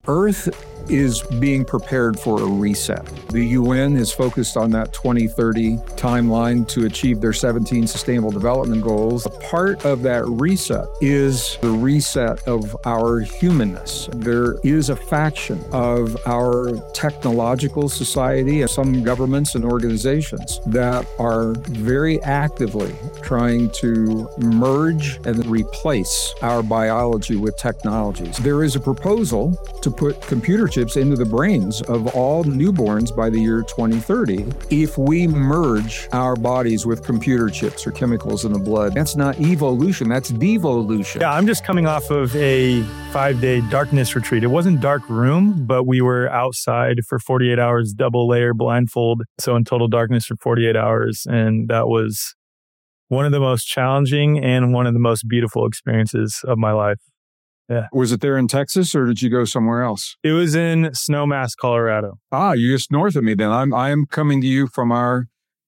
Earth is being prepared for a reset. The UN is focused on that 2030 timeline to achieve their 17 Sustainable Development Goals. A part of that reset is the reset of our humanness. There is a faction of our technological society and some governments and organizations that are very actively trying to merge and replace our biology with technologies. There is a proposal to put computer chips into the brains of all newborns by the year 2030 if we merge our bodies with computer chips or chemicals in the blood. That's not evolution, that's devolution. Yeah, I'm just coming off of a 5-day darkness retreat. It wasn't dark room, but we were outside for 48 hours, double layer blindfold. So in total darkness for 48 hours. And that was one of the most challenging and one of the most beautiful experiences of my life. Yeah. Was it there in Texas or did you go somewhere else? It was in Snowmass, Colorado. You're just north of me then. I'm coming to you from our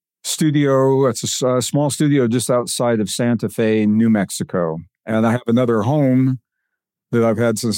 studio. It's a small studio just outside of Santa Fe, New Mexico. And I have another home that I've had since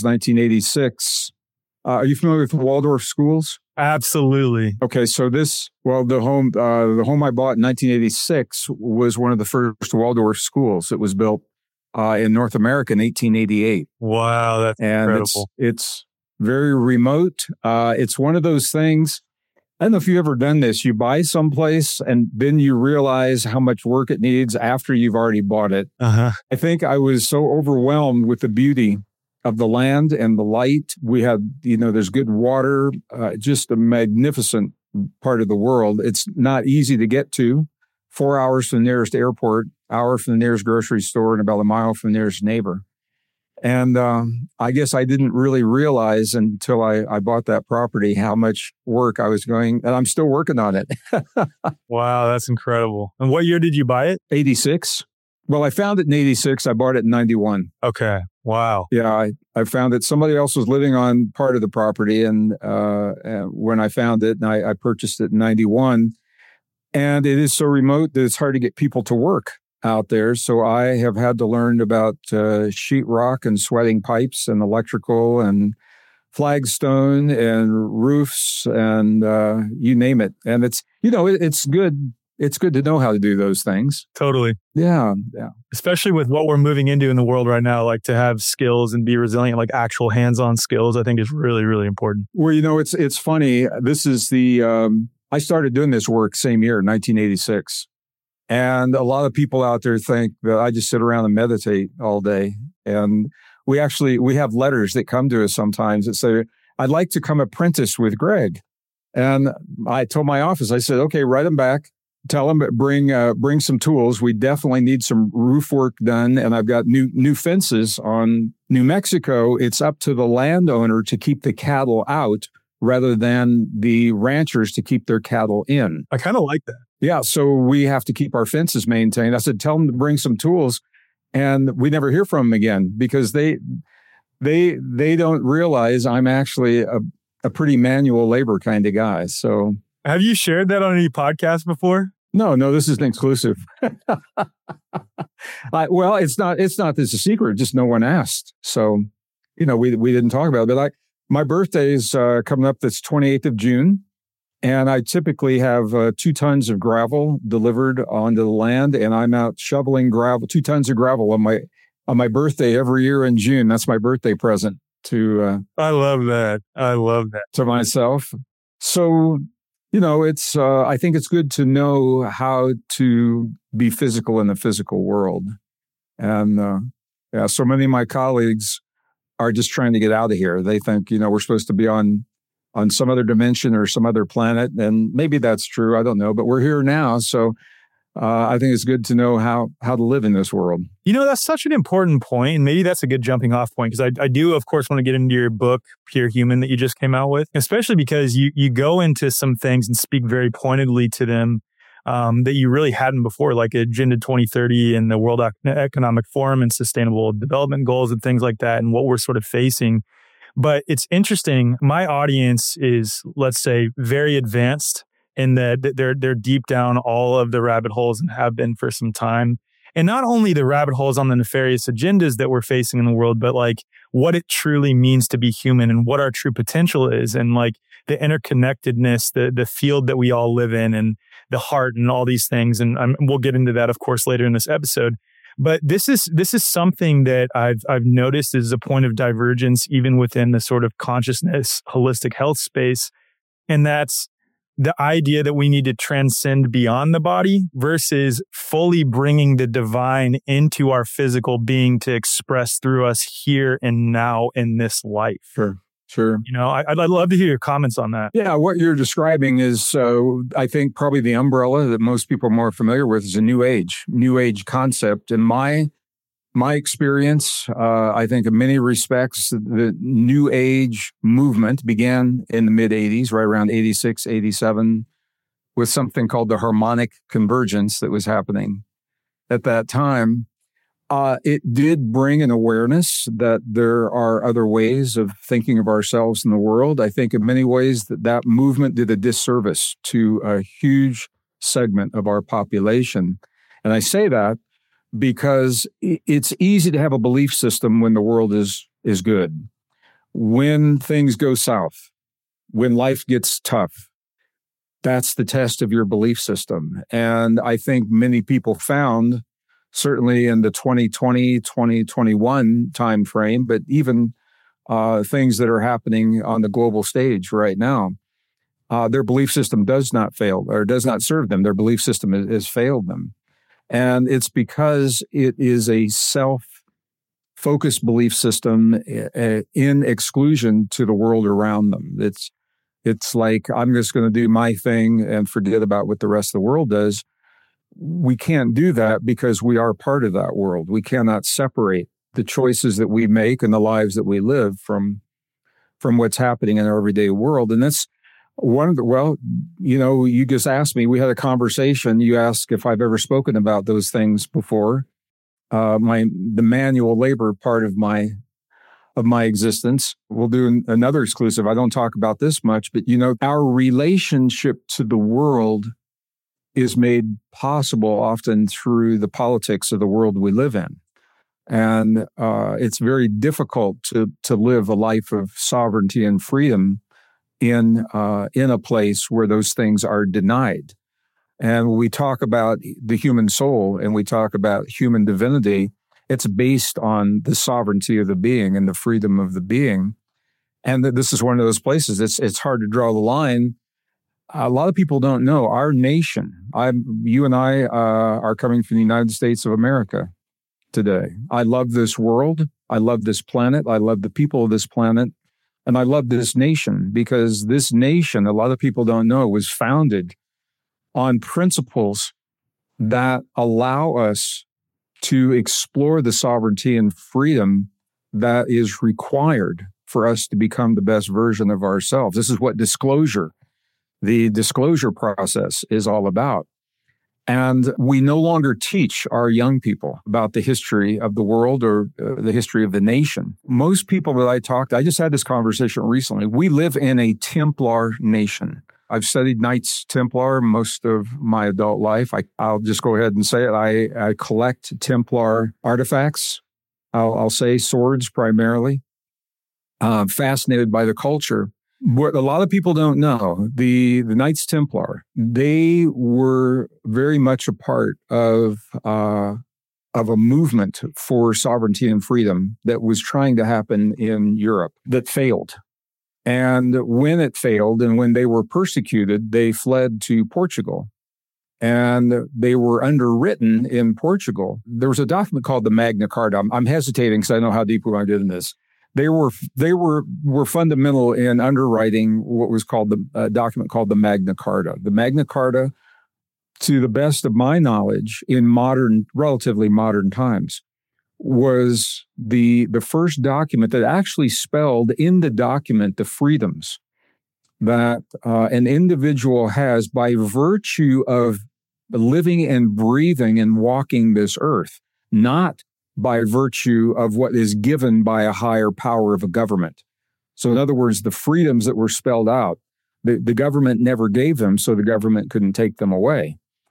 1986. Are you familiar with Waldorf schools? Absolutely. Okay, so the home I bought in 1986 was one of the first Waldorf schools. It was built in North America in 1888. Wow, that's incredible. It's very remote. It's one of those things. I don't know if you've ever done this. You buy someplace and then you realize how much work it needs after you've already bought it. Uh-huh. I think I was so overwhelmed with the beauty of the land and the light. We had, there's good water, just a magnificent part of the world. It's not easy to get to. 4 hours from the nearest airport, hour from the nearest grocery store, and about a mile from the nearest neighbor. And I guess I didn't really realize until I bought that property how much work I was going, and I'm still working on it. Wow, that's incredible. And what year did you buy it? 86. Well, I found it in 86. I bought it in 91. Okay. Wow. Yeah, I found it. Somebody else was living on part of the property, and when I found it, and I purchased it in 91. And it is so remote that it's hard to get people to work out there. So I have had to learn about sheetrock and sweating pipes and electrical and flagstone and roofs and you name it. And it's, it's good. It's good to know how to do those things. Totally. Yeah. Especially with what we're moving into in the world right now, like to have skills and be resilient, like actual hands-on skills, I think is really, really important. Well, it's funny. This is I started doing this work same year, 1986. And a lot of people out there think that I just sit around and meditate all day. And we have letters that come to us sometimes that say, I'd like to come apprentice with Greg. And I told my office, I said, okay, write them back. Tell them, bring some tools. We definitely need some roof work done. And I've got new fences on New Mexico. It's up to the landowner to keep the cattle out rather than the ranchers to keep their cattle in. I kind of like that. Yeah, so we have to keep our fences maintained. I said, tell them to bring some tools, and we never hear from them again because they don't realize I'm actually a pretty manual labor kind of guy. So, have you shared that on any podcast before? No, this is an exclusive. Well, it's not. This is a secret. Just no one asked. So, we didn't talk about it. But my birthday is coming up. That's 28th of June. And I typically have 2 tons of gravel delivered onto the land. And I'm out shoveling gravel, 2 tons of gravel on my birthday every year in June. That's my birthday present to... I love that. To myself. So, it's... I think it's good to know how to be physical in the physical world. And so many of my colleagues are just trying to get out of here. They think, we're supposed to be on some other dimension or some other planet. And maybe that's true. I don't know. But we're here now. So I think it's good to know how to live in this world. That's such an important point. And maybe that's a good jumping off point. Because I do, of course, want to get into your book, Pure Human, that you just came out with. Especially because you go into some things and speak very pointedly to them that you really hadn't before, like Agenda 2030 and the World Economic Forum and Sustainable Development Goals and things like that and what we're sort of facing. But it's interesting. My audience is, let's say, very advanced in that they're deep down all of the rabbit holes and have been for some time. And not only the rabbit holes on the nefarious agendas that we're facing in the world, but like what it truly means to be human and what our true potential is, and like the interconnectedness, the field that we all live in, and the heart and all these things. And we'll get into that, of course, later in this episode. But this is something that I've noticed is a point of divergence even within the sort of consciousness, holistic health space. And that's the idea that we need to transcend beyond the body versus fully bringing the divine into our physical being to express through us here and now in this life. Sure. You know, I'd love to hear your comments on that. Yeah, what you're describing is, I think probably the umbrella that most people are more familiar with is a New Age concept. In my experience, I think in many respects, the New Age movement began in the mid-'80s, right around 86, 87, with something called the harmonic convergence that was happening at that time. It did bring an awareness that there are other ways of thinking of ourselves in the world. I think in many ways that movement did a disservice to a huge segment of our population. And I say that because it's easy to have a belief system when the world is good. When things go south, when life gets tough, that's the test of your belief system. And I think many people found, certainly in the 2020, 2021 timeframe, but even things that are happening on the global stage right now, their belief system does not fail or does not serve them. Their belief system has failed them. And it's because it is a self-focused belief system in exclusion to the world around them. It's like, I'm just going to do my thing and forget about what the rest of the world does. We can't do that because we are part of that world. We cannot separate the choices that we make and the lives that we live from what's happening in our everyday world. And that's one of the, you just asked me, we had a conversation. You asked if I've ever spoken about those things before. The manual labor part of my existence. We'll do another exclusive. I don't talk about this much, but our relationship to the world is made possible often through the politics of the world we live in. And it's very difficult to live a life of sovereignty and freedom in a place where those things are denied. And when we talk about the human soul and we talk about human divinity, it's based on the sovereignty of the being and the freedom of the being. And this is one of those places. It's hard to draw the line. A lot of people don't know our nation. You and I are coming from the United States of America today. I love this world. I love this planet. I love the people of this planet. And I love this nation because this nation, a lot of people don't know, was founded on principles that allow us to explore the sovereignty and freedom that is required for us to become the best version of ourselves. This is what the disclosure process is all about. And we no longer teach our young people about the history of the world or the history of the nation. Most people that I talked to, I just had this conversation recently. We live in a Templar nation. I've studied Knights Templar most of my adult life. I'll just go ahead and say it. I collect Templar artifacts. I'll say swords primarily. Fascinated by the culture. What a lot of people don't know, the Knights Templar, they were very much a part of a movement for sovereignty and freedom that was trying to happen in Europe that failed. And when it failed and when they were persecuted, they fled to Portugal. And they were underwritten in Portugal. There was a document called the Magna Carta. I'm hesitating because I know how deep we want to get in this. They were fundamental in underwriting what was called the document called the Magna Carta. The Magna Carta, to the best of my knowledge, in relatively modern times, was the first document that actually spelled in the document the freedoms that an individual has by virtue of living and breathing and walking this earth, not by virtue of what is given by a higher power of a government. So in other words, the freedoms that were spelled out, the government never gave them, so the government couldn't take them away.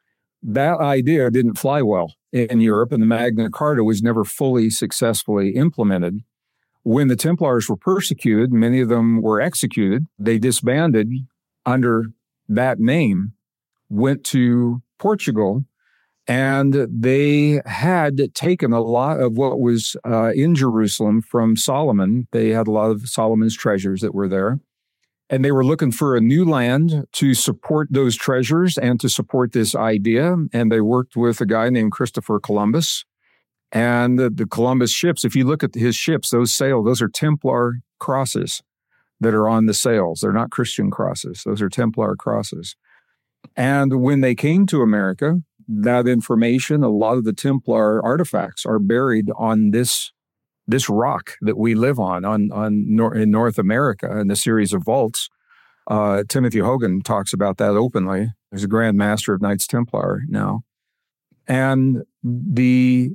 That idea didn't fly well in Europe, and the Magna Carta was never fully successfully implemented. When the Templars were persecuted, many of them were executed. They disbanded under that name, went to Portugal, and they had taken a lot of what was in Jerusalem from Solomon. They had a lot of Solomon's treasures that were there. And they were looking for a new land to support those treasures and to support this idea. And they worked with a guy named Christopher Columbus. And the Columbus ships, if you look at his ships, those are Templar crosses that are on the sails. They're not Christian crosses. Those are Templar crosses. And when they came to America, that information, a lot of the Templar artifacts are buried on this rock that we live in North America in a series of vaults. Timothy Hogan talks about that openly. He's a Grand Master of Knights Templar now. And the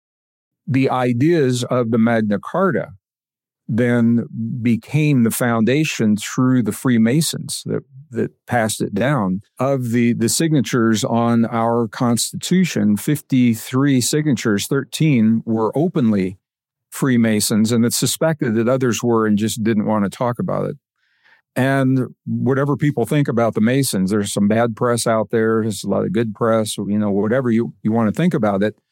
ideas of the Magna Carta then became the foundation through the Freemasons that passed it down. Of the signatures on our Constitution, 53 signatures, 13 were openly Freemasons, and it's suspected that others were and just didn't want to talk about it. And whatever people think about the Masons, there's some bad press out there, there's a lot of good press, whatever you want to think about it,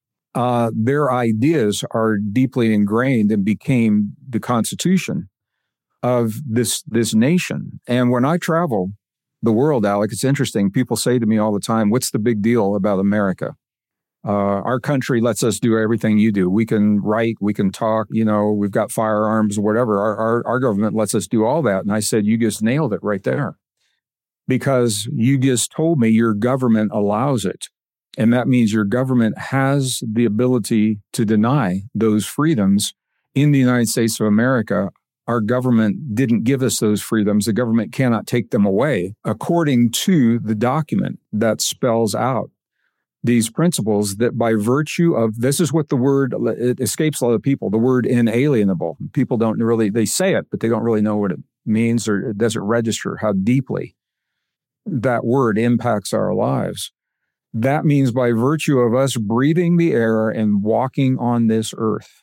their ideas are deeply ingrained and became the Constitution of this nation. And when I travel the world, Alec, it's interesting. People say to me all the time, what's the big deal about America? Our country lets us do everything you do. We can write, we can talk, we've got firearms, whatever. Our government lets us do all that. And I said, you just nailed it right there. Because you just told me your government allows it. And that means your government has the ability to deny those freedoms. In the United States of America, our government didn't give us those freedoms. The government cannot take them away according to the document that spells out these principles that by virtue of, this is what it escapes a lot of people, the word inalienable. People don't really, they say it, but they don't really know what it means, or it doesn't register how deeply that word impacts our lives. That means by virtue of us breathing the air and walking on this earth,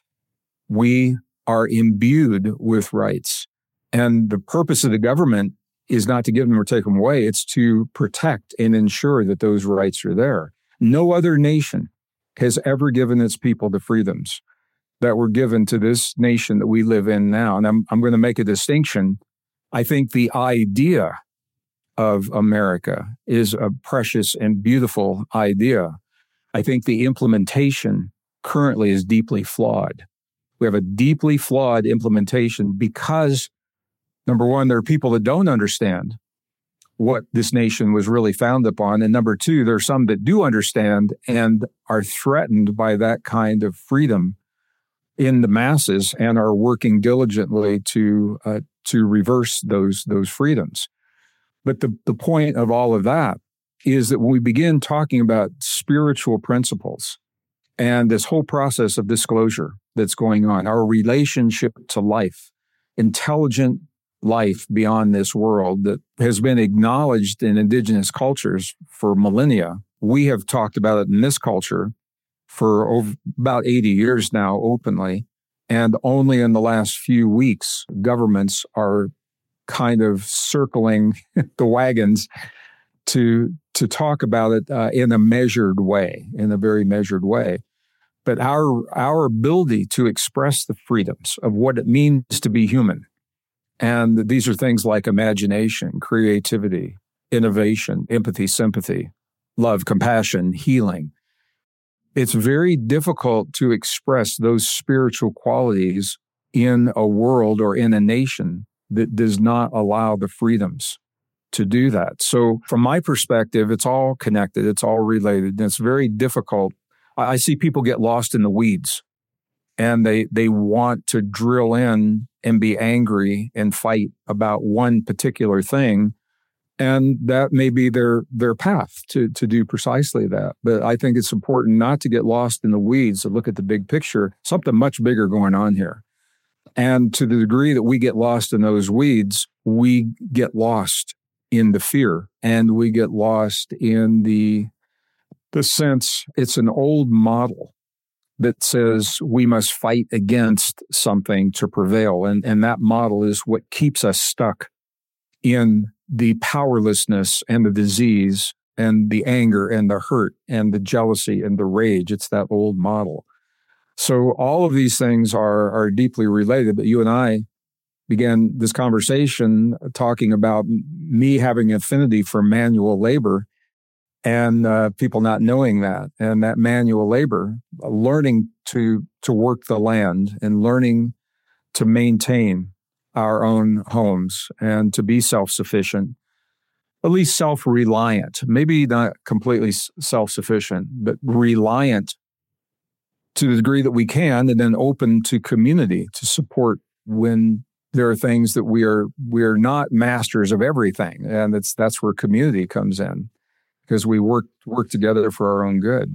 we are imbued with rights. And the purpose of the government is not to give them or take them away. It's to protect and ensure that those rights are there. No other nation has ever given its people the freedoms that were given to this nation that we live in now. And I'm going to make a distinction. I think the idea of America is a precious and beautiful idea. I think the implementation currently is deeply flawed. We have a deeply flawed implementation because, number one, there are people that don't understand what this nation was really founded upon. And number two, there are some that do understand and are threatened by that kind of freedom in the masses and are working diligently to reverse those freedoms. But the point of all of that is that when we begin talking about spiritual principles and this whole process of disclosure that's going on, our relationship to life, intelligent life beyond this world that has been acknowledged in indigenous cultures for millennia. We have talked about it in this culture for about 80 years now openly. And only in the last few weeks, governments are kind of circling the wagons to talk about it in a measured way, in a very measured way. But our ability to express the freedoms of what it means to be human, and these are things like imagination, creativity, innovation, empathy, sympathy, love, compassion, healing. It's very difficult to express those spiritual qualities in a world or in a nation that does not allow the freedoms to do that. So from my perspective, it's all connected, it's all related, and it's very difficult. I see people get lost in the weeds, and they want to drill in and be angry and fight about one particular thing. And that may be their path to do precisely that. But I think it's important not to get lost in the weeds, to look at the big picture, something much bigger going on here. And to the degree that we get lost in those weeds, we get lost in the fear, and we get lost in the the sense it's an old model that says we must fight against something to prevail. And that model is what keeps us stuck in the powerlessness and the disease and the anger and the hurt and the jealousy and the rage. It's that old model. So all of these things are deeply related. But you and I began this conversation talking about me having an affinity for manual labor and people not knowing that. And that manual labor, learning to work the land and learning to maintain our own homes and to be self-sufficient, at least self-reliant, maybe not completely self-sufficient, but reliant to the degree that we can, and then open to community to support when there are things that we are not masters of everything. And that's where community comes in, because we work together for our own good.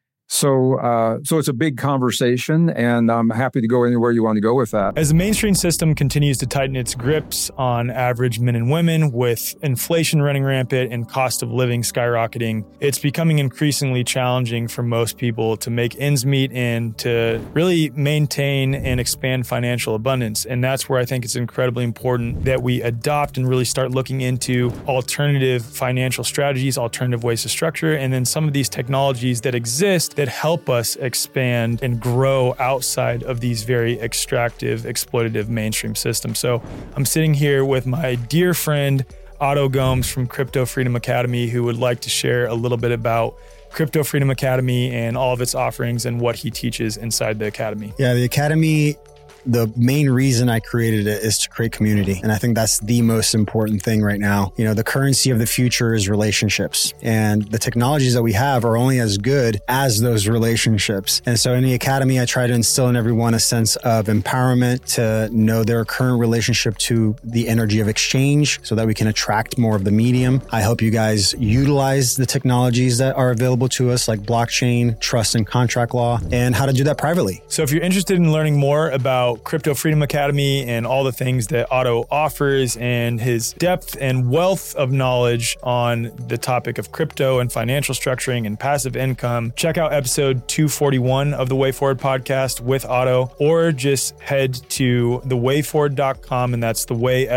So it's a big conversation, and I'm happy to go anywhere you want to go with that. As the mainstream system continues to tighten its grips on average men and women, with inflation running rampant and cost of living skyrocketing, it's becoming increasingly challenging for most people to make ends meet and to really maintain and expand financial abundance. And that's where I think it's incredibly important that we adopt and really start looking into alternative financial strategies, alternative ways to structure, and then some of these technologies that exist that help us expand and grow outside of these very extractive, exploitative mainstream systems. So I'm sitting here with my dear friend, Otto Gomes from Crypto Freedom Academy, who would like to share a little bit about Crypto Freedom Academy and all of its offerings and what he teaches inside the Academy. Yeah, the Academy, the main reason I created it is to create community. And I think that's the most important thing right now. You know, the currency of the future is relationships. And the technologies that we have are only as good as those relationships. And so in the Academy, I try to instill in everyone a sense of empowerment to know their current relationship to the energy of exchange so that we can attract more of the medium. I help you guys utilize the technologies that are available to us, like blockchain, trust and contract law, and how to do that privately. So if you're interested in learning more about Crypto Freedom Academy and all the things that Otto offers and his depth and wealth of knowledge on the topic of crypto and financial structuring and passive income, check out episode 241 of the Way Forward podcast with Otto, or just head to thewayforward.com, and that's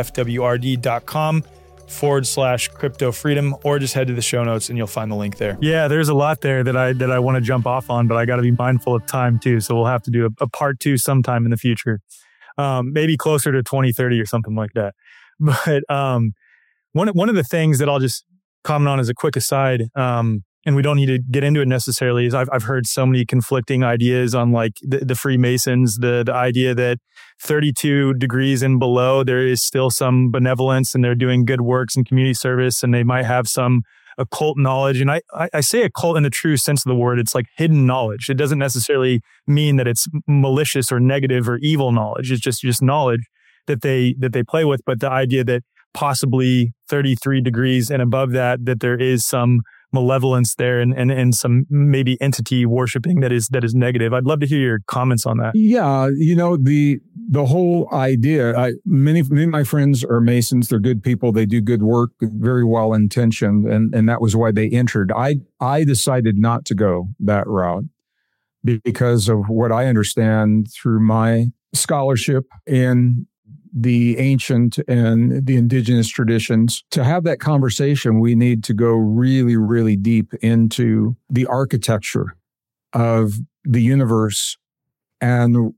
thewayfwrd.com/crypto freedom, or just head to the show notes and you'll find the link there. Yeah, there's a lot there that I want to jump off on, but I got to be mindful of time too. So we'll have to do a part 2 sometime in the future. Maybe closer to 2030 or something like that. But one of the things that I'll just comment on as a quick aside, and we don't need to get into it necessarily, is I've heard so many conflicting ideas on like the Freemasons, the idea that 32 degrees and below, there is still some benevolence and they're doing good works and community service, and they might have some occult knowledge. And I say occult in the true sense of the word. It's like hidden knowledge. It doesn't necessarily mean that it's malicious or negative or evil knowledge. It's just knowledge that they play with. But the idea that possibly 33 degrees and above that there is some malevolence there and some maybe entity worshiping that is negative. I'd love to hear your comments on that. Yeah, you know, the whole idea, many of my friends are Masons. They're good people. They do good work, very well intentioned, and that was why they entered. I decided not to go that route because of what I understand through my scholarship in the ancient and the indigenous traditions. To have that conversation, we need to go really, really deep into the architecture of the universe and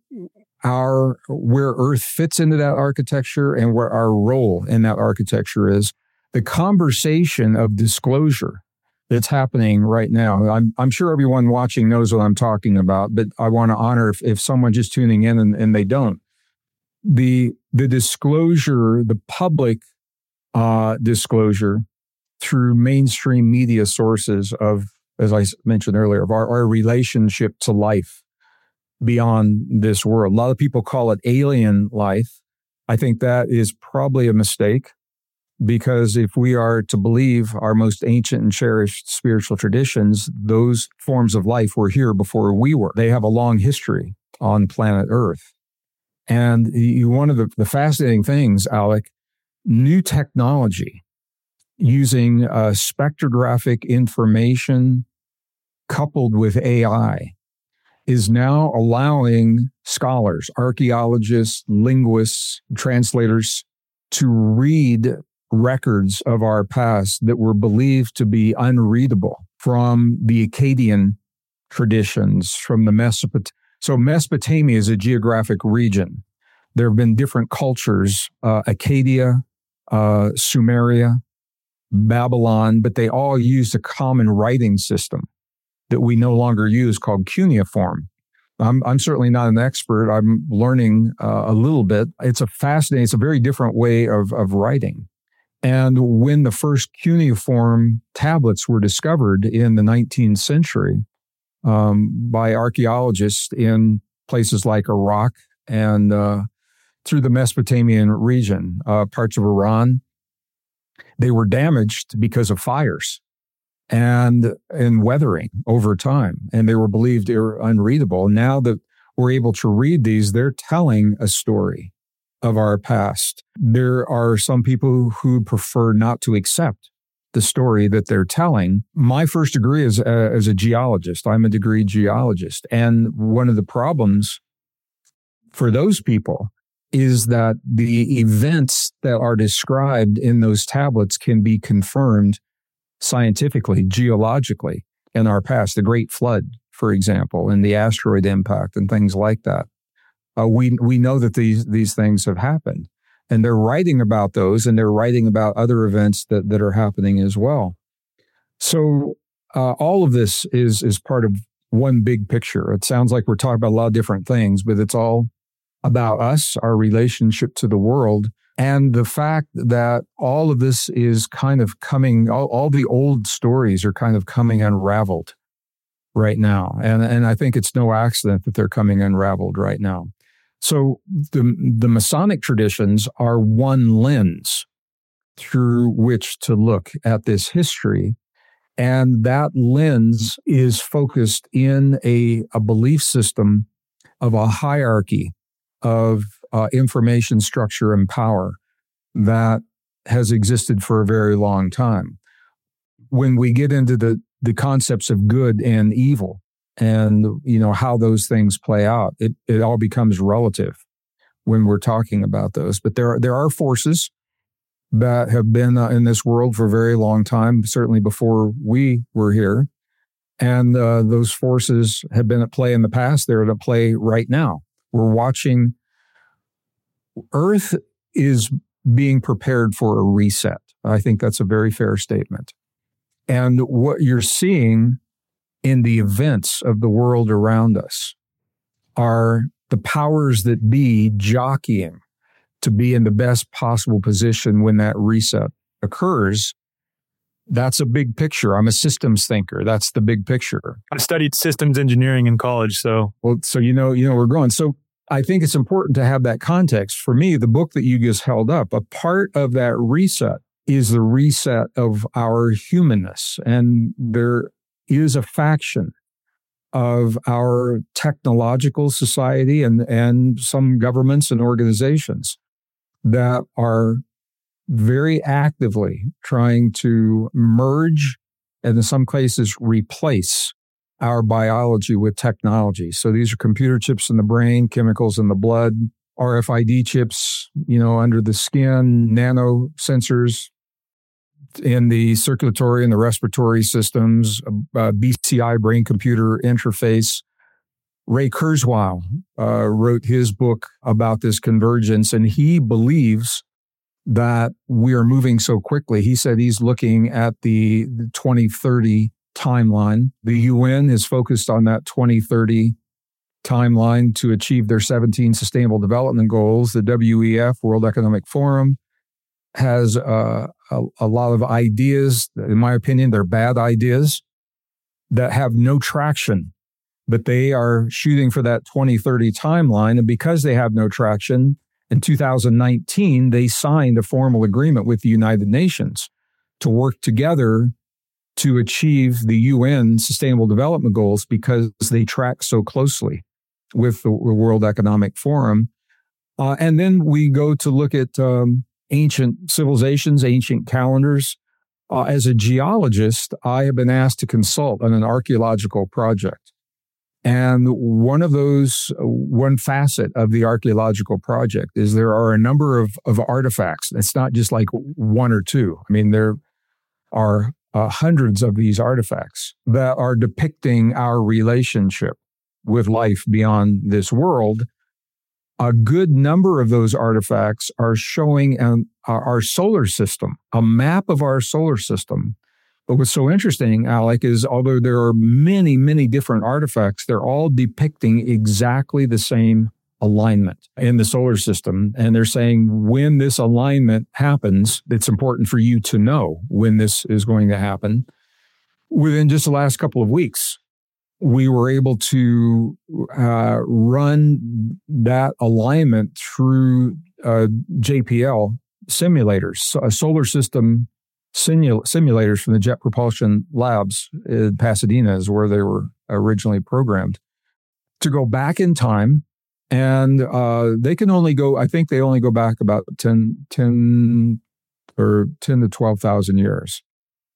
where Earth fits into that architecture and where our role in that architecture is. The conversation of disclosure that's happening right now. I'm sure everyone watching knows what I'm talking about, but I want to honor if someone just tuning in and they don't. The disclosure, the public disclosure through mainstream media sources of, as I mentioned earlier, of our relationship to life beyond this world. A lot of people call it alien life. I think that is probably a mistake, because if we are to believe our most ancient and cherished spiritual traditions, those forms of life were here before we were. They have a long history on planet Earth. And one of the fascinating things, Alec, new technology using spectrographic information coupled with AI, is now allowing scholars, archaeologists, linguists, translators to read records of our past that were believed to be unreadable from the Akkadian traditions, from the Mesopotamia. So Mesopotamia is a geographic region. There have been different cultures, Akkadia, Sumeria, Babylon, but they all used a common writing system that we no longer use called cuneiform. I'm certainly not an expert. I'm learning a little bit. It's a very different way of writing. And when the first cuneiform tablets were discovered in the 19th century by archaeologists in places like Iraq and through the Mesopotamian region, parts of Iran, they were damaged because of fires and weathering over time, and they were believed unreadable. Now that we're able to read these, they're telling a story of our past. There are some people who prefer not to accept the story that they're telling. My first degree is as a geologist. I'm a degree geologist, and one of the problems for those people is that the events that are described in those tablets can be confirmed scientifically, geologically in our past. The Great Flood, for example, and the asteroid impact and things like that. We know that these things have happened, and they're writing about those, and they're writing about other events that are happening as well. So all of this is part of one big picture. It sounds like we're talking about a lot of different things, but it's all about us, our relationship to the world, and the fact that all of this is kind of coming, all the old stories are kind of coming unraveled right now. And I think it's no accident that they're coming unraveled right now. So the Masonic traditions are one lens through which to look at this history. And that lens is focused in a belief system of a hierarchy of information structure and power that has existed for a very long time. When we get into the concepts of good and evil and, how those things play out, it all becomes relative when we're talking about those. But there are forces that have been in this world for a very long time, certainly before we were here. And those forces have been at play in the past. They're at play right now. We're watching. Earth is being prepared for a reset. I think that's a very fair statement. And what you're seeing in the events of the world around us are the powers that be jockeying to be in the best possible position when that reset occurs. That's a big picture. I'm a systems thinker. That's the big picture. I studied systems engineering in college, so we're growing. So I think it's important to have that context. For me, the book that you just held up, a part of that reset is the reset of our humanness. And there is a faction of our technological society and some governments and organizations that are very actively trying to merge and in some cases replace our biology with technology. So these are computer chips in the brain, chemicals in the blood, RFID chips, under the skin, nano sensors in the circulatory and the respiratory systems, BCI, brain-computer interface. Ray Kurzweil wrote his book about this convergence, and he believes that we are moving so quickly. He said he's looking at the 2030 timeline. The UN is focused on that 2030 timeline to achieve their 17 Sustainable Development Goals. The WEF, World Economic Forum, has a lot of ideas. In my opinion, they're bad ideas that have no traction, but they are shooting for that 2030 timeline. And because they have no traction, in 2019, they signed a formal agreement with the United Nations to work together to achieve the UN Sustainable Development Goals because they track so closely with the World Economic Forum. And then we go to look at ancient civilizations, ancient calendars. As a geologist, I have been asked to consult on an archaeological project. And one facet of the archaeological project is there are a number of artifacts. It's not just like one or two. I mean, there are hundreds of these artifacts that are depicting our relationship with life beyond this world. A good number of those artifacts are showing our solar system, a map of our solar system. But what's so interesting, Alec, is although there are many, many different artifacts, they're all depicting exactly the same alignment in the solar system. And they're saying when this alignment happens, it's important for you to know when this is going to happen. Within just the last couple of weeks, we were able to run that alignment through JPL simulators, solar system simulators from the Jet Propulsion Labs in Pasadena is where they were originally programmed to go back in time. And they can only go, I think they only go back about 10 to 12,000 years.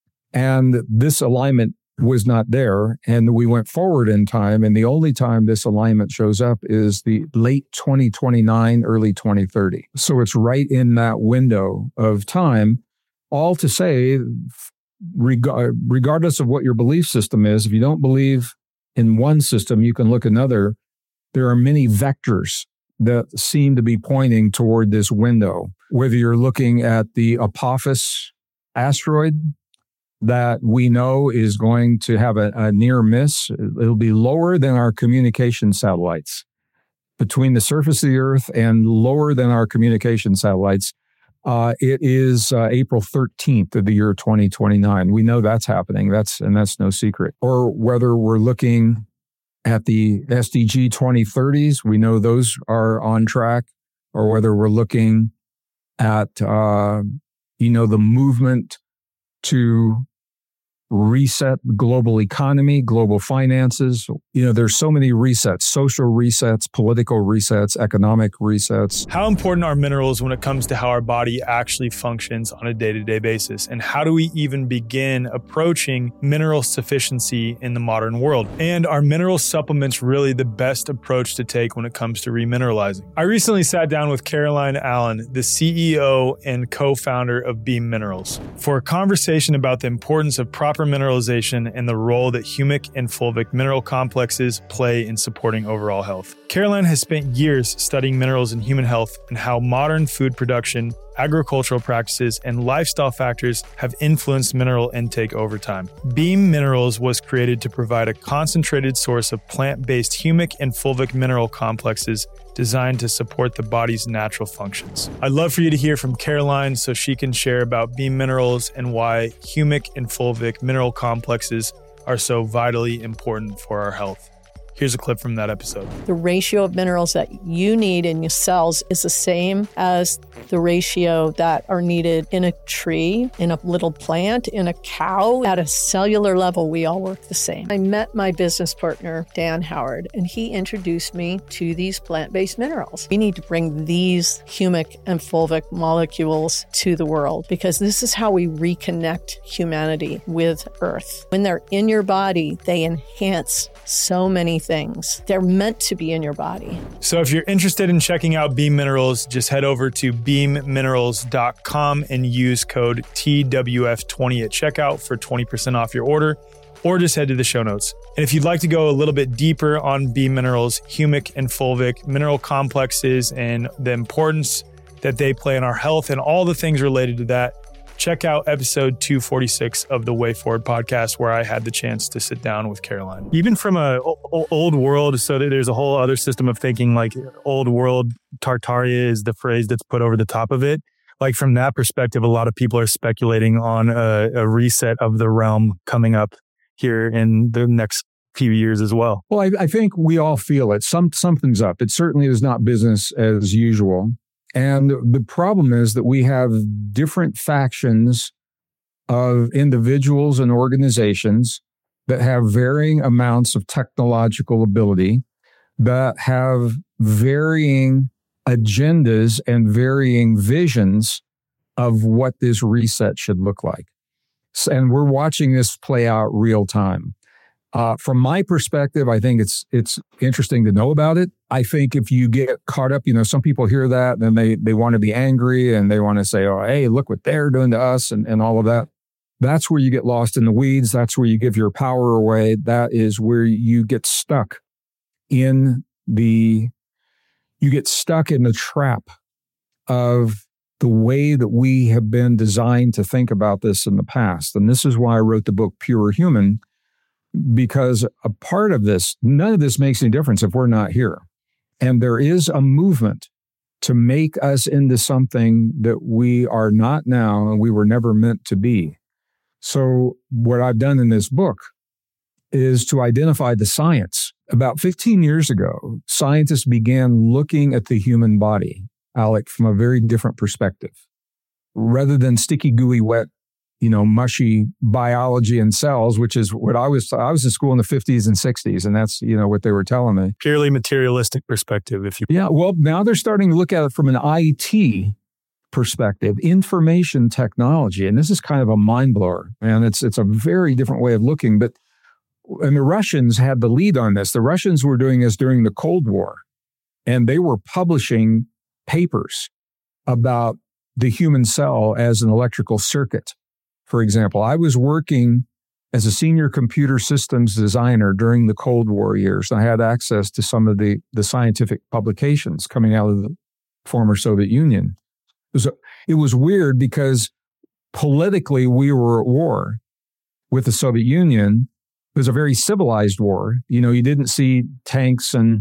And this alignment was not there. And we went forward in time. And the only time this alignment shows up is the late 2029, early 2030. So it's right in that window of time. All to say, regardless of what your belief system is, if you don't believe in one system, you can look another. There are many vectors that seem to be pointing toward this window. Whether you're looking at the Apophis asteroid that we know is going to have a near miss, it'll be lower than our communication satellites. Between the surface of the Earth and lower than our communication satellites, it is April 13th of the year 2029. We know that's happening. That's no secret. Or whether we're looking at the SDG 2030s, we know those are on track. Or whether we're looking at, the movement to reset global economy, global finances. There's so many resets, social resets, political resets, economic resets. How important are minerals when it comes to how our body actually functions on a day-to-day basis? And how do we even begin approaching mineral sufficiency in the modern world? And are mineral supplements really the best approach to take when it comes to remineralizing? I recently sat down with Caroline Allen, the CEO and co-founder of Beam Minerals, for a conversation about the importance of proper mineralization and the role that humic and fulvic mineral complexes play in supporting overall health. Caroline has spent years studying minerals in human health and how modern food production, agricultural practices, and lifestyle factors have influenced mineral intake over time. Beam Minerals was created to provide a concentrated source of plant-based humic and fulvic mineral complexes designed to support the body's natural functions. I'd love for you to hear from Caroline so she can share about Beam Minerals and why humic and fulvic mineral complexes are so vitally important for our health. Here's a clip from that episode. The ratio of minerals that you need in your cells is the same as the ratio that are needed in a tree, in a little plant, in a cow. At a cellular level, we all work the same. I met my business partner, Dan Howard, and he introduced me to these plant-based minerals. We need to bring these humic and fulvic molecules to the world because this is how we reconnect humanity with Earth. When they're in your body, they enhance so many things. They're meant to be in your body. So if you're interested in checking out Beam Minerals, just head over to beamminerals.com and use code TWF20 at checkout for 20% off your order, or just head to the show notes. And if you'd like to go a little bit deeper on Beam Minerals, humic and fulvic mineral complexes and the importance that they play in our health and all the things related to that, check out episode 246 of the Way Forward podcast, where I had the chance to sit down with Caroline. Even from a old world, so that there's a whole other system of thinking, like old world Tartaria is the phrase that's put over the top of it. Like from that perspective, a lot of people are speculating on a reset of the realm coming up here in the next few years as well. Well, I think we all feel it. Something's up. It certainly is not business as usual. And the problem is that we have different factions of individuals and organizations that have varying amounts of technological ability, that have varying agendas and varying visions of what this reset should look like. And we're watching this play out real time. From my perspective, I think it's interesting to know about it. I think if you get caught up, some people hear that and they want to be angry and they want to say, oh, hey, look what they're doing to us and all of that. That's where you get lost in the weeds. That's where you give your power away. That is where you get stuck in the trap of the way that we have been designed to think about this in the past. And this is why I wrote the book Pure Human, because a part of this, none of this makes any difference if we're not here. And there is a movement to make us into something that we are not now and we were never meant to be. So what I've done in this book is to identify the science. About 15 years ago, scientists began looking at the human body, Alec, from a very different perspective. Rather than sticky, gooey, wet, mushy biology and cells, which is what I was in school in the 50s and 60s. And that's, what they were telling me. Purely materialistic perspective, if you... Yeah, well, now they're starting to look at it from an IT perspective, information technology. And this is kind of a mind blower. And it's a very different way of looking. And the Russians had the lead on this. The Russians were doing this during the Cold War. And they were publishing papers about the human cell as an electrical circuit. For example, I was working as a senior computer systems designer during the Cold War years. I had access to some of the scientific publications coming out of the former Soviet Union. It was weird because politically we were at war with the Soviet Union. It was a very civilized war. You didn't see tanks and,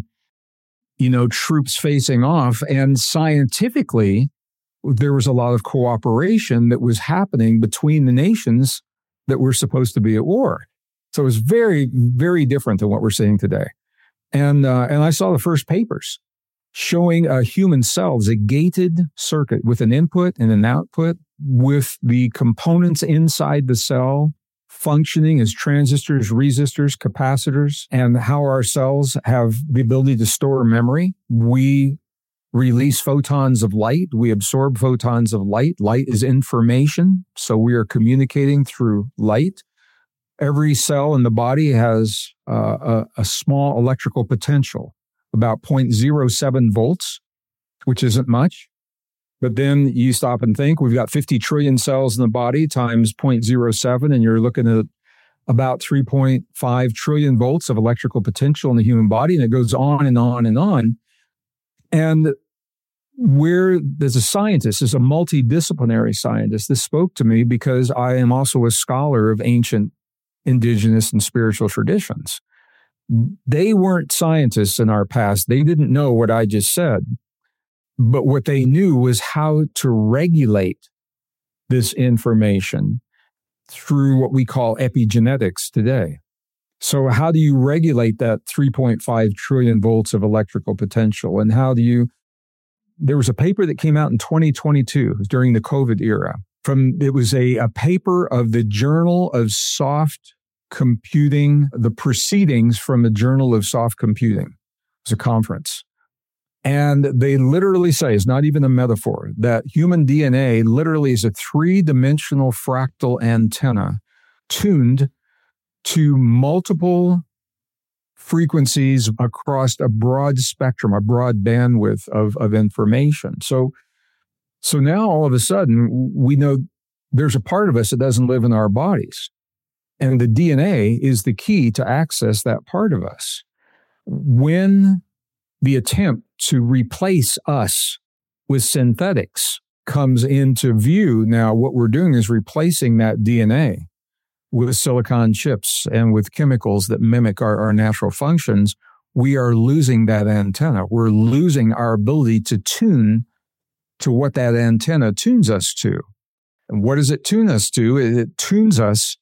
troops facing off. And scientifically, there was a lot of cooperation that was happening between the nations that were supposed to be at war. So it was very, very different than what we're seeing today. And I saw the first papers showing a human cell as a gated circuit with an input and an output, with the components inside the cell functioning as transistors, resistors, capacitors, and how our cells have the ability to store memory. We release photons of light. We absorb photons of light. Light is information, so we are communicating through light. Every cell in the body has a small electrical potential, about 0.07 volts, which isn't much. But then you stop and think, we've got 50 trillion cells in the body times 0.07, and you're looking at about 3.5 trillion volts of electrical potential in the human body, and it goes on and on and on. And as a scientist, as a multidisciplinary scientist, this spoke to me because I am also a scholar of ancient indigenous and spiritual traditions. They weren't scientists in our past. They didn't know what I just said. But what they knew was how to regulate this information through what we call epigenetics today. So how do you regulate that 3.5 trillion volts of electrical potential? And there was a paper that came out in 2022 during the COVID era. It was a paper of the Journal of Soft Computing, the proceedings from the Journal of Soft Computing. It was a conference. And they literally say, it's not even a metaphor, that human DNA literally is a three-dimensional fractal antenna tuned to multiple frequencies across a broad spectrum, a broad bandwidth of information. So now all of a sudden, we know there's a part of us that doesn't live in our bodies. And the DNA is the key to access that part of us. When the attempt to replace us with synthetics comes into view, now what we're doing is replacing that DNA with silicon chips and with chemicals that mimic our natural functions. We are losing that antenna. We're losing our ability to tune to what that antenna tunes us to. And what does it tune us to? It tunes us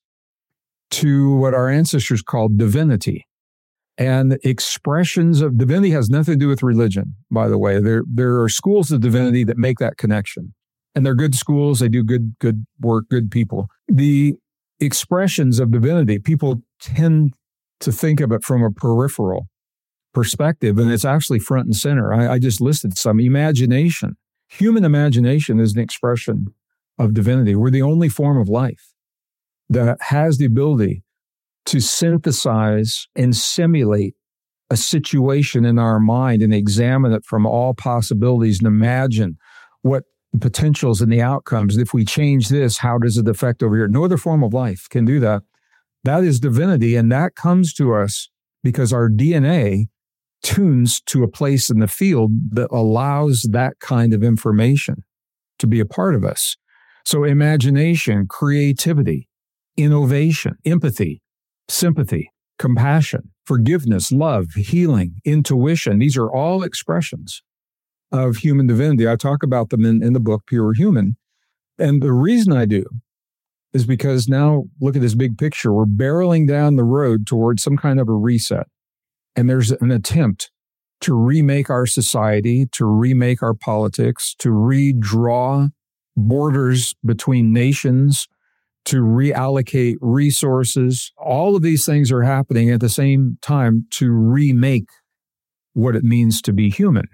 to what our ancestors called divinity. And expressions of divinity has nothing to do with religion, by the way. There are schools of divinity that make that connection. And they're good schools. They do good work, good people. The expressions of divinity, people tend to think of it from a peripheral perspective, and it's actually front and center. I just listed some. Imagination. Human imagination is an expression of divinity. We're the only form of life that has the ability to synthesize and simulate a situation in our mind and examine it from all possibilities and imagine what the potentials and the outcomes. If we change this, how does it affect over here? No other form of life can do that. That is divinity, and that comes to us because our DNA tunes to a place in the field that allows that kind of information to be a part of us. So imagination, creativity, innovation, empathy, sympathy, compassion, forgiveness, love, healing, intuition. These are all expressions of human divinity. I talk about them in the book, Pure Human. And the reason I do is because now, look at this big picture. We're barreling down the road towards some kind of a reset. And there's an attempt to remake our society, to remake our politics, to redraw borders between nations, to reallocate resources. All of these things are happening at the same time to remake what it means to be human.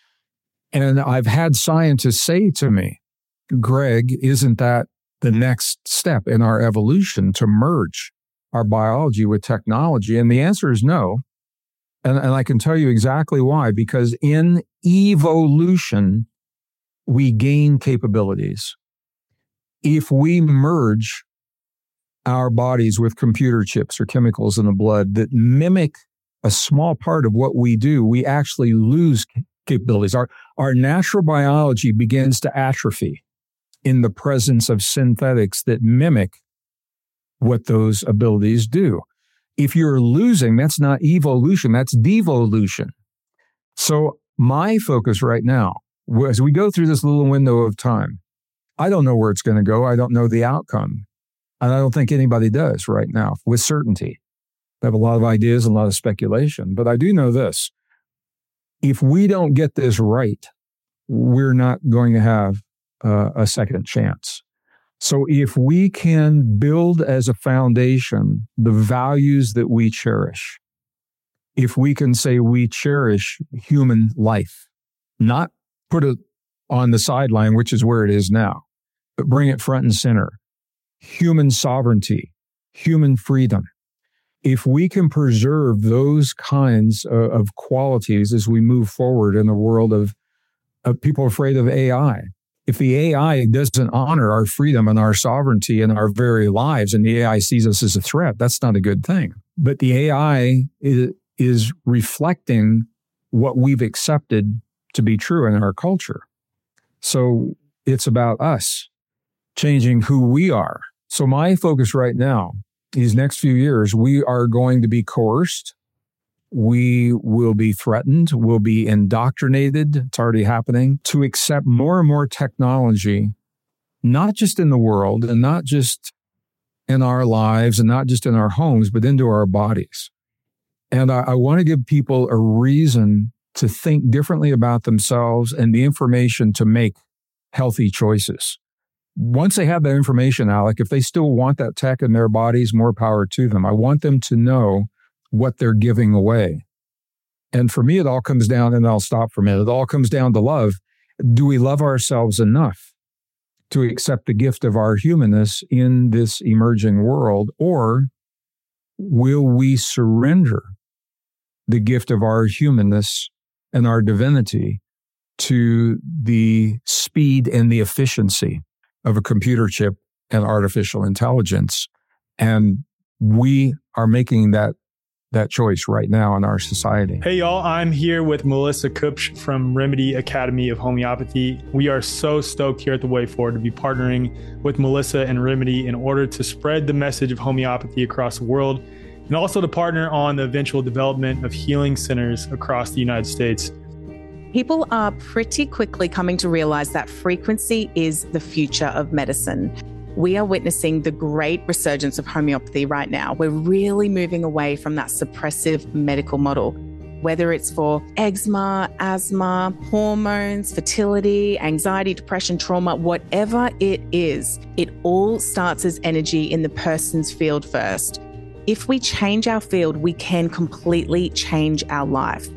And I've had scientists say to me, Greg, isn't that the next step in our evolution to merge our biology with technology? And the answer is no. And I can tell you exactly why, because in evolution, we gain capabilities. If we merge our bodies with computer chips or chemicals in the blood that mimic a small part of what we do, we actually lose capabilities. Our natural biology begins to atrophy in the presence of synthetics that mimic what those abilities do. If you're losing, that's not evolution, that's devolution. So my focus right now, as we go through this little window of time, I don't know where it's going to go. I don't know the outcome. And I don't think anybody does right now with certainty. I have a lot of ideas and a lot of speculation, but I do know this. If we don't get this right, we're not going to have a second chance. So if we can build as a foundation the values that we cherish, if we can say we cherish human life, not put it on the sideline, which is where it is now, but bring it front and center, human sovereignty, human freedom. If we can preserve those kinds of qualities as we move forward in the world of people afraid of AI, if the AI doesn't honor our freedom and our sovereignty and our very lives, and the AI sees us as a threat, that's not a good thing. But the AI is reflecting what we've accepted to be true in our culture. So it's about us changing who we are. So my focus right now, these next few years, we are going to be coerced. We will be threatened. We'll be indoctrinated. It's already happening to accept more and more technology, not just in the world and not just in our lives and not just in our homes, but into our bodies. And I want to give people a reason to think differently about themselves and the information to make healthy choices. Once they have that information, Alec, if they still want that tech in their bodies, more power to them. I want them to know what they're giving away. And for me, it all comes down, and I'll stop for a minute, it all comes down to love. Do we love ourselves enough to accept the gift of our humanness in this emerging world, or will we surrender the gift of our humanness and our divinity to the speed and the efficiency of a computer chip and artificial intelligence? And we are making that choice right now in our society. Hey y'all, I'm here with Melissa Kupsch from Remedy Academy of Homeopathy. We are so stoked here at The Way Forward to be partnering with Melissa and Remedy in order to spread the message of homeopathy across the world, and also to partner on the eventual development of healing centers across the United States. People are pretty quickly coming to realize that frequency is the future of medicine. We are witnessing the great resurgence of homeopathy right now. We're really moving away from that suppressive medical model, whether it's for eczema, asthma, hormones, fertility, anxiety, depression, trauma, whatever it is, it all starts as energy in the person's field first. If we change our field, we can completely change our life.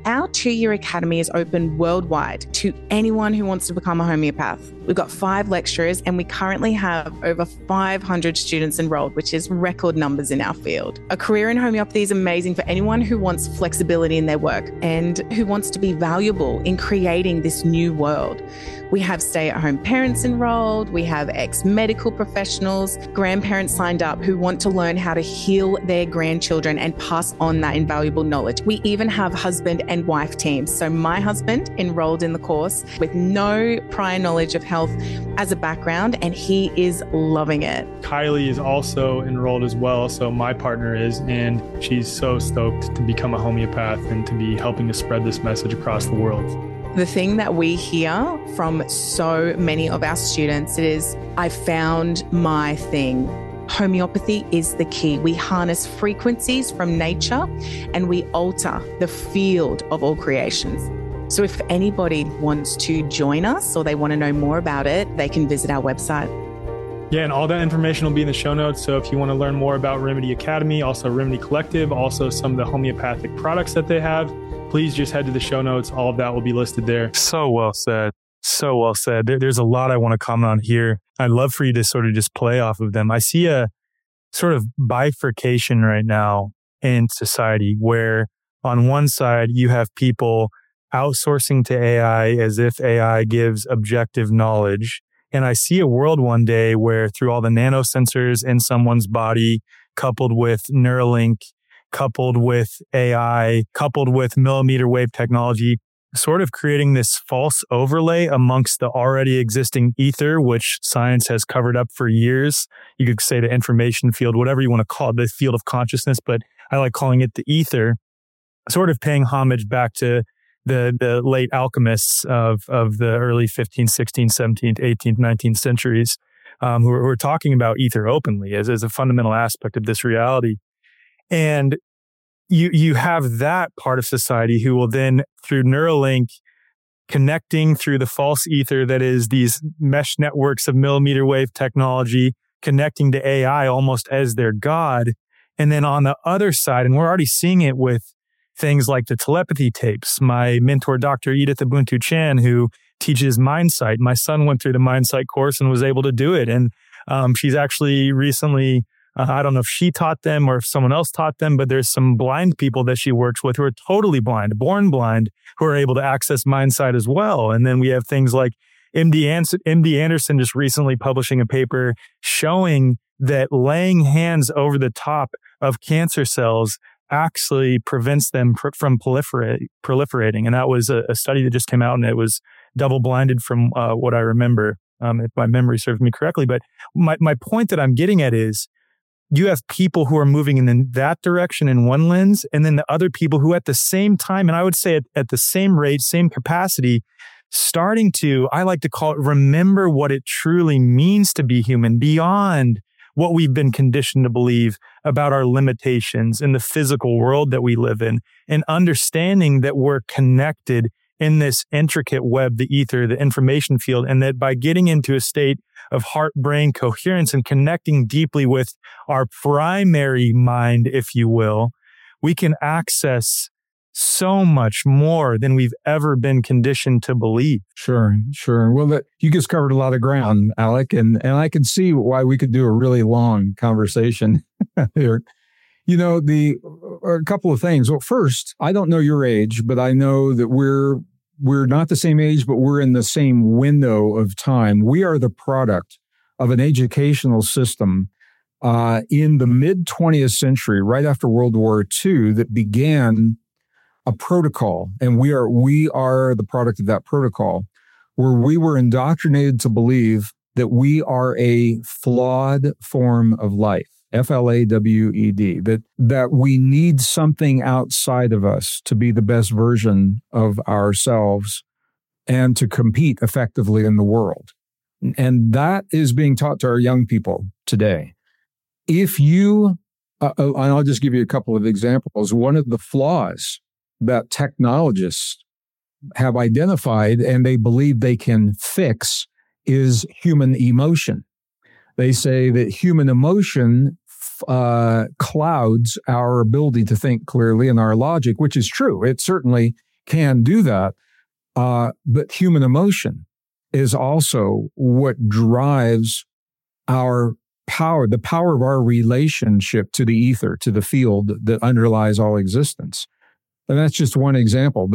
Our 2-year academy is open worldwide to anyone who wants to become a homeopath. We've got 5 lecturers and we currently have over 500 students enrolled, which is record numbers in our field. A career in homeopathy is amazing for anyone who wants flexibility in their work and who wants to be valuable in creating this new world. We have stay-at-home parents enrolled. We have ex-medical professionals, grandparents signed up who want to learn how to heal their grandchildren and pass on that invaluable knowledge. We even have husband and wife teams. So my husband enrolled in the course with no prior knowledge of health as a background, and he is loving it. Kylie is also enrolled as well. So my partner is, and she's so stoked to become a homeopath and to be helping to spread this message across the world. The thing that we hear from so many of our students is, I found my thing. Homeopathy is the key. We harness frequencies from nature and we alter the field of all creations. So if anybody wants to join us or they want to know more about it, they can visit our website. Yeah, and all that information will be in the show notes. So if you want to learn more about Remedy Academy, also Remedy Collective, also some of the homeopathic products that they have, please just head to the show notes. All of that will be listed there. So well said. So well said. There's a lot I want to comment on here. I'd love for you to sort of just play off of them. I see a sort of bifurcation right now in society where on one side you have people outsourcing to AI as if AI gives objective knowledge. And I see a world one day where through all the nanosensors in someone's body, coupled with Neuralink, coupled with AI, coupled with millimeter wave technology, sort of creating this false overlay amongst the already existing ether, which science has covered up for years. You could say the information field, whatever you want to call it, the field of consciousness, but I like calling it the ether, sort of paying homage back to the late alchemists of the early 15th, 16th, 17th, 18th, 19th centuries, who were talking about ether openly as a fundamental aspect of this reality. And you have that part of society who will then, through Neuralink, connecting through the false ether that is these mesh networks of millimeter wave technology, connecting to AI almost as their God. And then on the other side, and we're already seeing it with things like the telepathy tapes. My mentor, Dr. Edith Ubuntu Chan, who teaches MindSight. My son went through the MindSight course and was able to do it. And she's actually recently, I don't know if she taught them or if someone else taught them, but there's some blind people that she works with who are totally blind, born blind, who are able to access MindSight as well. And then we have things like MD Anderson just recently publishing a paper showing that laying hands over the top of cancer cells actually prevents them from proliferating. And that was a study that just came out, and it was double-blinded from what I remember, if my memory serves me correctly. But my point that I'm getting at is you have people who are moving in that direction in one lens, and then the other people who at the same time, and I would say at the same rate, same capacity, starting to, I like to call it, remember what it truly means to be human beyond what we've been conditioned to believe about our limitations in the physical world that we live in, and understanding that we're connected in this intricate web, the ether, the information field, and that by getting into a state of heart-brain coherence and connecting deeply with our primary mind, if you will, we can access so much more than we've ever been conditioned to believe. Sure. Well, you just covered a lot of ground, Alec, and I can see why we could do a really long conversation here. You know, a couple of things. Well, first, I don't know your age, but I know that we're not the same age, but we're in the same window of time. We are the product of an educational system in the mid-20th century, right after World War II, that began a protocol, and we are the product of that protocol, where we were indoctrinated to believe that we are a flawed form of life, FLAWED, that we need something outside of us to be the best version of ourselves and to compete effectively in the world. And that is being taught to our young people today. If you, and I'll just give you a couple of examples, one of the flaws that technologists have identified and they believe they can fix is human emotion. They say that human emotion clouds our ability to think clearly and our logic, which is true. It certainly can do that. But human emotion is also what drives our power, the power of our relationship to the ether, to the field that underlies all existence. And that's just one example.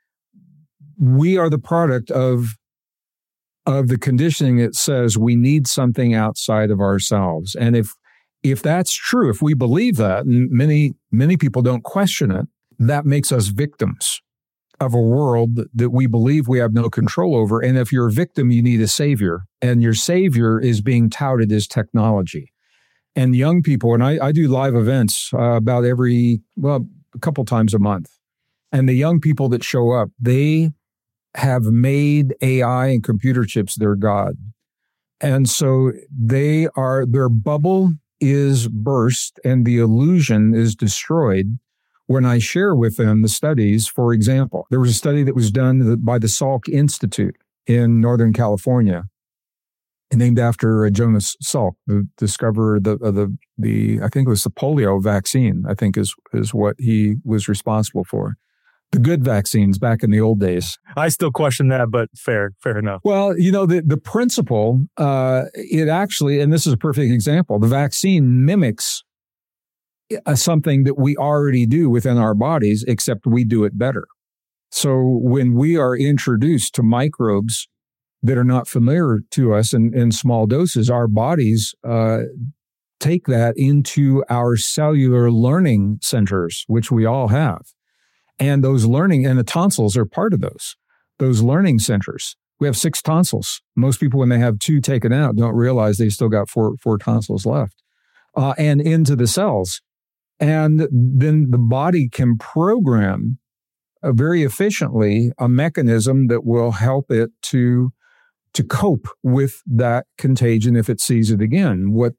We are the product of the conditioning that says we need something outside of ourselves. And if that's true, if we believe that, and many people don't question it, that makes us victims of a world that we believe we have no control over. And if you're a victim, you need a savior. And your savior is being touted as technology. And young people, and I do live events about a couple times a month. And the young people that show up, they have made AI and computer chips their God. And so their bubble is burst and the illusion is destroyed when I share with them the studies. For example, there was a study that was done by the Salk Institute in Northern California, named after Jonas Salk, the discoverer of the I think it was the polio vaccine, I think is what he was responsible for. The good vaccines back in the old days. I still question that, but fair enough. Well, the principle, it actually, and this is a perfect example, the vaccine mimics something that we already do within our bodies, except we do it better. So when we are introduced to microbes that are not familiar to us in small doses, our bodies take that into our cellular learning centers, which we all have. And those learning, and the tonsils are part of those learning centers. We have 6 tonsils. Most people, when they have 2 taken out, don't realize they still got four tonsils left, and into the cells. And then the body can program very efficiently a mechanism that will help it to cope with that contagion if it sees it again. What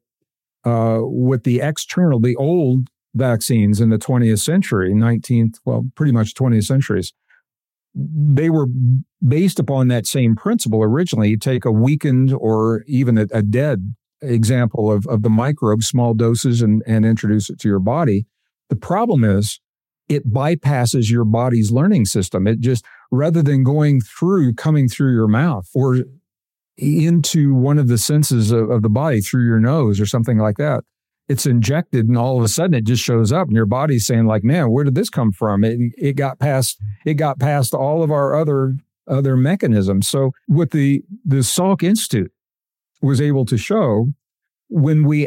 the old vaccines in the 20th century, 19th, well, pretty much 20th centuries, they were based upon that same principle originally. You take a weakened or even a dead example of the microbe, small doses, and introduce it to your body. The problem is it bypasses your body's learning system. It just, rather than coming through your mouth or into one of the senses of the body through your nose or something like that, it's injected, and all of a sudden it just shows up, and your body's saying, like, man, where did this come from? It got past all of our other mechanisms. So what the Salk Institute was able to show, when we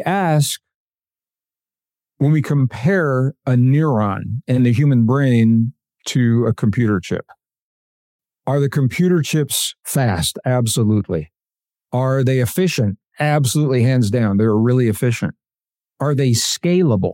compare a neuron in the human brain to a computer chip, are the computer chips fast? Absolutely. Are they efficient? Absolutely, hands down. They're really efficient. Are they scalable?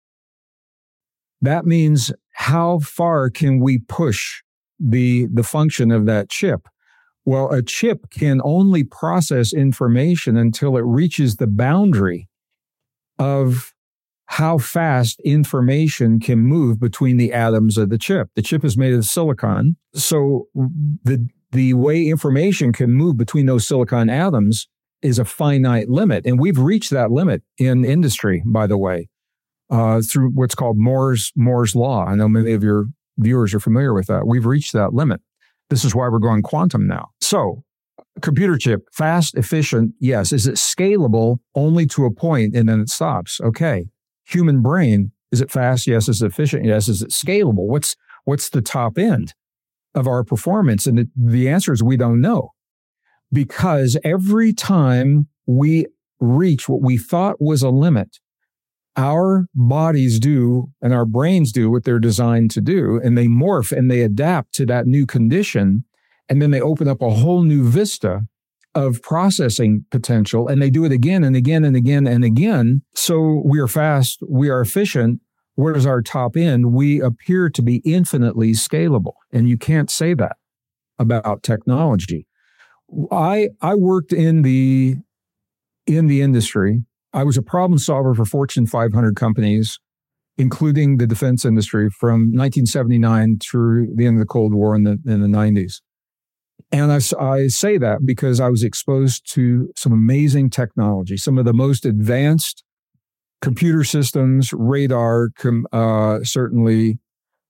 That means how far can we push the function of that chip? Well, a chip can only process information until it reaches the boundary of how fast information can move between the atoms of the chip. The chip is made of silicon, so the way information can move between those silicon atoms is a finite limit. And we've reached that limit in industry, by the way, through what's called Moore's Law. I know many of your viewers are familiar with that. We've reached that limit. This is why we're going quantum now. So, computer chip, fast, efficient, yes. Is it scalable? Only to a point, and then it stops. Okay. Human brain, is it fast? Yes. Is it efficient? Yes. Is it scalable? What's the top end of our performance? And the answer is we don't know. Because every time we reach what we thought was a limit, our bodies do and our brains do what they're designed to do, and they morph and they adapt to that new condition, and then they open up a whole new vista of processing potential, and they do it again and again and again and again. So we are fast, we are efficient. Where's our top end? We appear to be infinitely scalable, and you can't say that about technology. I worked in the industry. I was a problem solver for Fortune 500 companies, including the defense industry, from 1979 through the end of the Cold War in the 90s. And I say that because I was exposed to some amazing technology, some of the most advanced computer systems, radar, certainly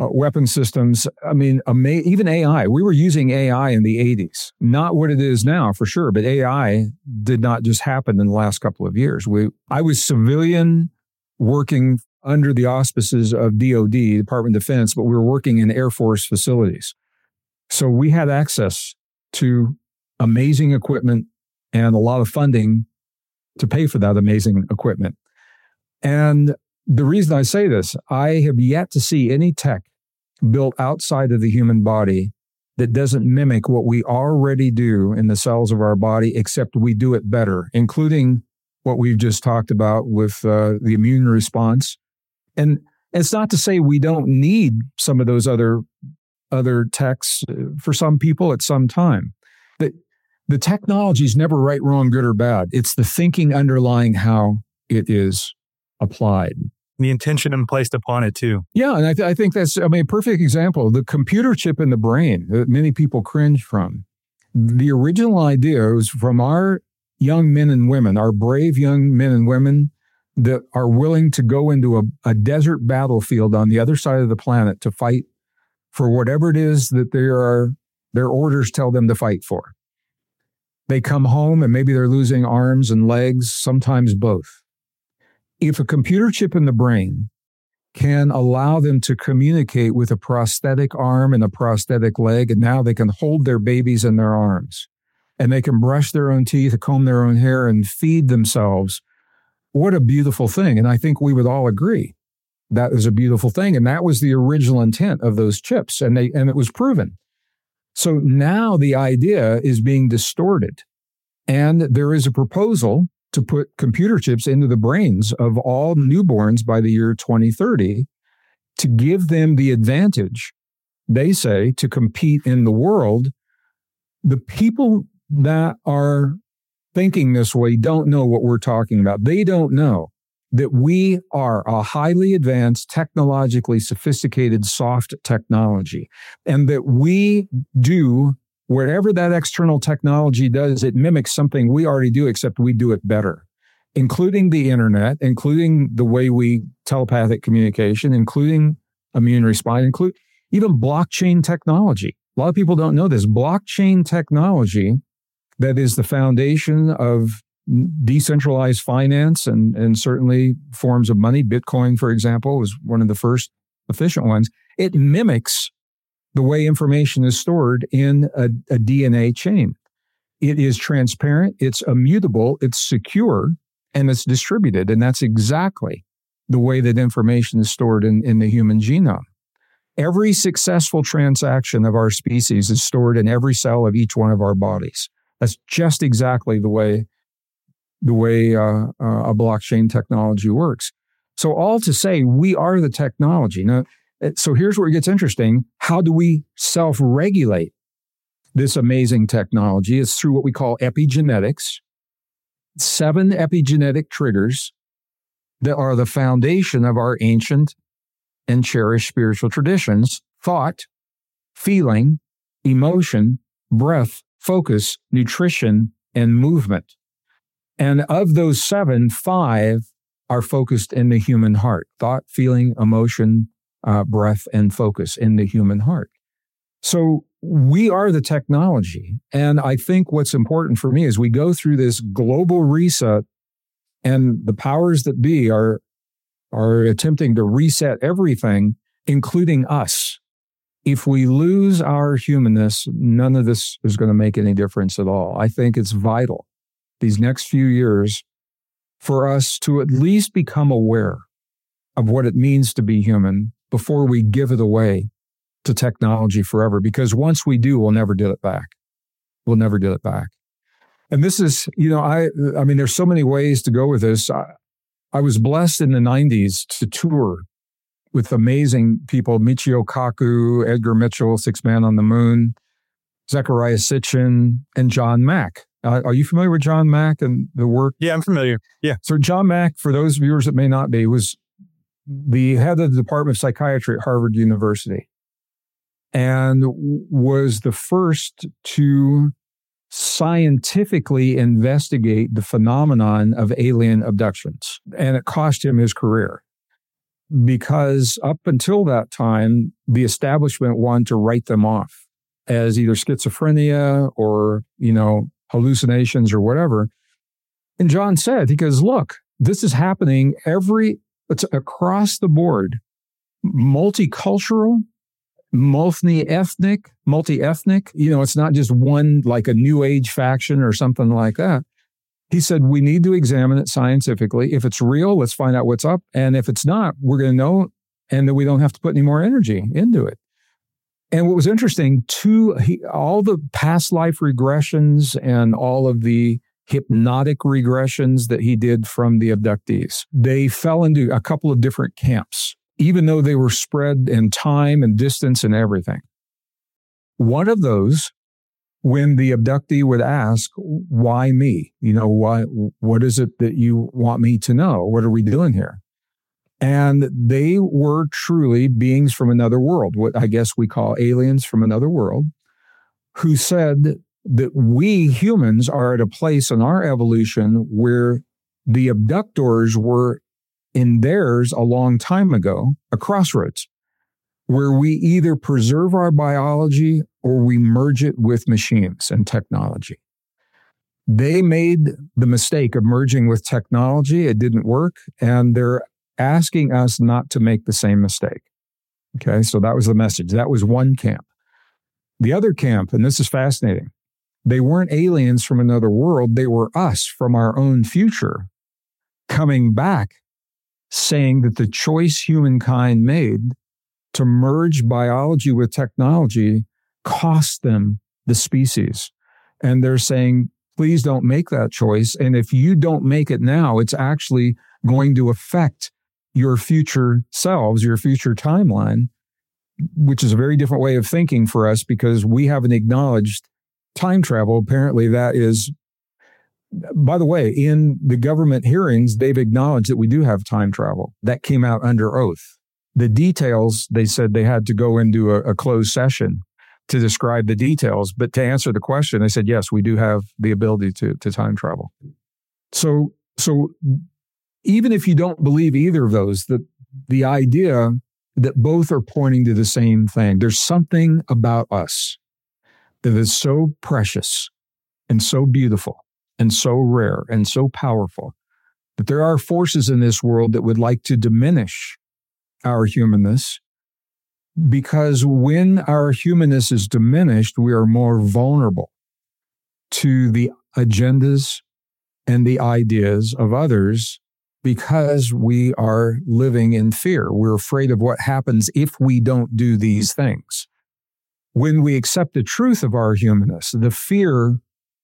weapon systems. I mean, even AI. We were using AI in the 80s. Not what it is now, for sure, but AI did not just happen in the last couple of years. I was civilian working under the auspices of DOD, Department of Defense, but we were working in Air Force facilities. So we had access to amazing equipment and a lot of funding to pay for that amazing equipment. And the reason I say this, I have yet to see any tech built outside of the human body that doesn't mimic what we already do in the cells of our body, except we do it better, including what we've just talked about with the immune response. And it's not to say we don't need some of those other techs for some people at some time. The technology is never right, wrong, good, or bad. It's the thinking underlying how it is applied. The intention and placed upon it too. Yeah, and I think that's, a perfect example. The computer chip in the brain that many people cringe from. The original idea was from our young men and women, our brave young men and women that are willing to go into a desert battlefield on the other side of the planet to fight for whatever it is that their orders tell them to fight for. They come home and maybe they're losing arms and legs, sometimes both. If a computer chip in the brain can allow them to communicate with a prosthetic arm and a prosthetic leg, and now they can hold their babies in their arms, and they can brush their own teeth, comb their own hair, and feed themselves, what a beautiful thing. And I think we would all agree that is a beautiful thing. And that was the original intent of those chips, and it was proven. So now the idea is being distorted, and there is a proposal to put computer chips into the brains of all newborns by the year 2030 to give them the advantage, they say, to compete in the world. The people that are thinking this way don't know what we're talking about. They don't know that we are a highly advanced, technologically sophisticated soft technology, and that we do whatever that external technology does, it mimics something we already do, except we do it better, including the internet, including the way we telepathic communication, including immune response, include even blockchain technology. A lot of people don't know this. Blockchain technology that is the foundation of decentralized finance and certainly forms of money. Bitcoin, for example, was one of the first efficient ones. It mimics the way information is stored in a DNA chain. It is transparent, it's immutable, it's secure, and it's distributed. And that's exactly the way that information is stored in the human genome. Every successful transaction of our species is stored in every cell of each one of our bodies. That's just exactly the way a blockchain technology works. So all to say, we are the technology. Now, so here's where it gets interesting. How do we self-regulate this amazing technology? It's through what we call epigenetics. 7 epigenetic triggers that are the foundation of our ancient and cherished spiritual traditions: thought, feeling, emotion, breath, focus, nutrition, and movement. And of those 7, 5 are focused in the human heart: thought, feeling, emotion, breath, and focus in the human heart. So we are the technology. And I think what's important for me is we go through this global reset, and the powers that be are attempting to reset everything, including us. If we lose our humanness, none of this is going to make any difference at all. I think it's vital these next few years for us to at least become aware of what it means to be human before we give it away to technology forever. Because once we do, we'll never get it back. We'll never get it back. And this is, I mean, there's so many ways to go with this. I was blessed in the 90s to tour with amazing people: Michio Kaku, Edgar Mitchell, Sixth Man on the Moon, Zecharia Sitchin, and John Mack. Are you familiar with John Mack and the work? Yeah, I'm familiar. Yeah. So John Mack, for those viewers that may not be, was the head of the Department of Psychiatry at Harvard University and was the first to scientifically investigate the phenomenon of alien abductions. And it cost him his career. because up until that time, the establishment wanted to write them off as either schizophrenia or, hallucinations or whatever. And John said, he goes, look, this is happening it's across the board, multicultural, multi-ethnic. It's not just one, like a new age faction or something like that. He said, we need to examine it scientifically. If it's real, let's find out what's up. And if it's not, we're going to know, and then we don't have to put any more energy into it. And what was interesting, all the past life regressions and all of the hypnotic regressions that he did from the abductees, they fell into a couple of different camps, even though they were spread in time and distance and everything. One of those, when the abductee would ask, why me? What is it that you want me to know? What are we doing here? And they were truly beings from another world, what I guess we call aliens from another world, who said that we humans are at a place in our evolution where the abductors were in theirs a long time ago, a crossroads, where we either preserve our biology or we merge it with machines and technology. They made the mistake of merging with technology. It didn't work, and they're asking us not to make the same mistake. Okay, so that was the message. That was one camp. The other camp, and this is fascinating, they weren't aliens from another world. They were us from our own future coming back, saying that the choice humankind made to merge biology with technology cost them the species. And they're saying, please don't make that choice. And if you don't make it now, it's actually going to affect your future selves, your future timeline, which is a very different way of thinking for us because we haven't acknowledged time travel. Apparently that is, by the way, in the government hearings, they've acknowledged that we do have time travel. That came out under oath. The details, they said they had to go into a closed session to describe the details. But to answer the question, they said, yes, we do have the ability to time travel. So even if you don't believe either of those, the idea that both are pointing to the same thing, there's something about us that is so precious and so beautiful and so rare and so powerful that there are forces in this world that would like to diminish our humanness, because when our humanness is diminished, we are more vulnerable to the agendas and the ideas of others because we are living in fear. We're afraid of what happens if we don't do these things. When we accept the truth of our humanness, the fear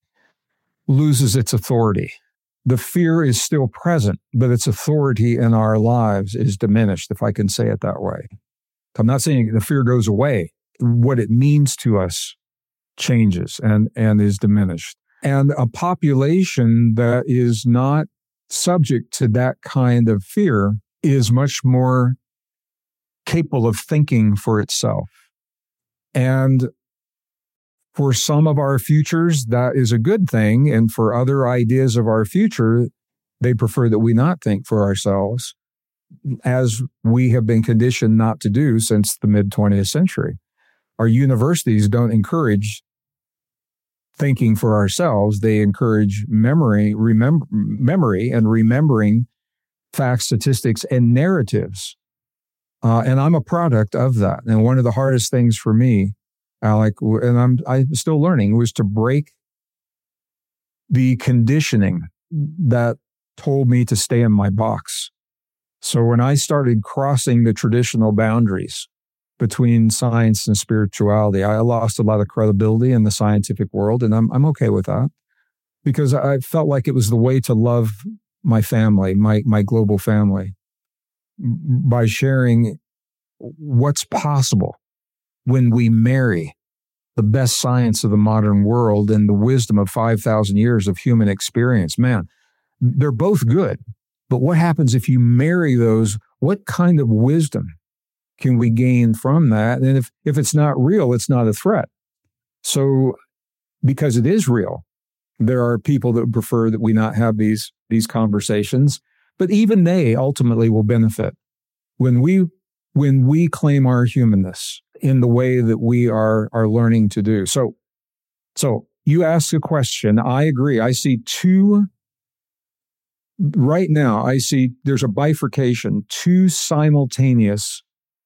loses its authority. The fear is still present, but its authority in our lives is diminished, if I can say it that way. I'm not saying the fear goes away. What it means to us changes and is diminished. And a population that is not subject to that kind of fear is much more capable of thinking for itself. And for some of our futures, that is a good thing. And for other ideas of our future, they prefer that we not think for ourselves, as we have been conditioned not to do since the mid-20th century. Our universities don't encourage thinking for ourselves. They encourage memory and remembering facts, statistics, and narratives. And I'm a product of that. And one of the hardest things for me, Alec, and I'm still learning, was to break the conditioning that told me to stay in my box. So when I started crossing the traditional boundaries between science and spirituality, I lost a lot of credibility in the scientific world, and I'm okay with that because I felt like it was the way to love my family, my global family, by sharing what's possible when we marry the best science of the modern world and the wisdom of 5,000 years of human experience. Man, they're both good. But what happens if you marry those? What kind of wisdom can we gain from that? And if it's not real, it's not a threat. So because it is real, there are people that prefer that we not have these conversations, but even they ultimately will benefit when we claim our humanness in the way that we are learning to do. So you ask a question. I agree. I see right now, there's a bifurcation. Two simultaneous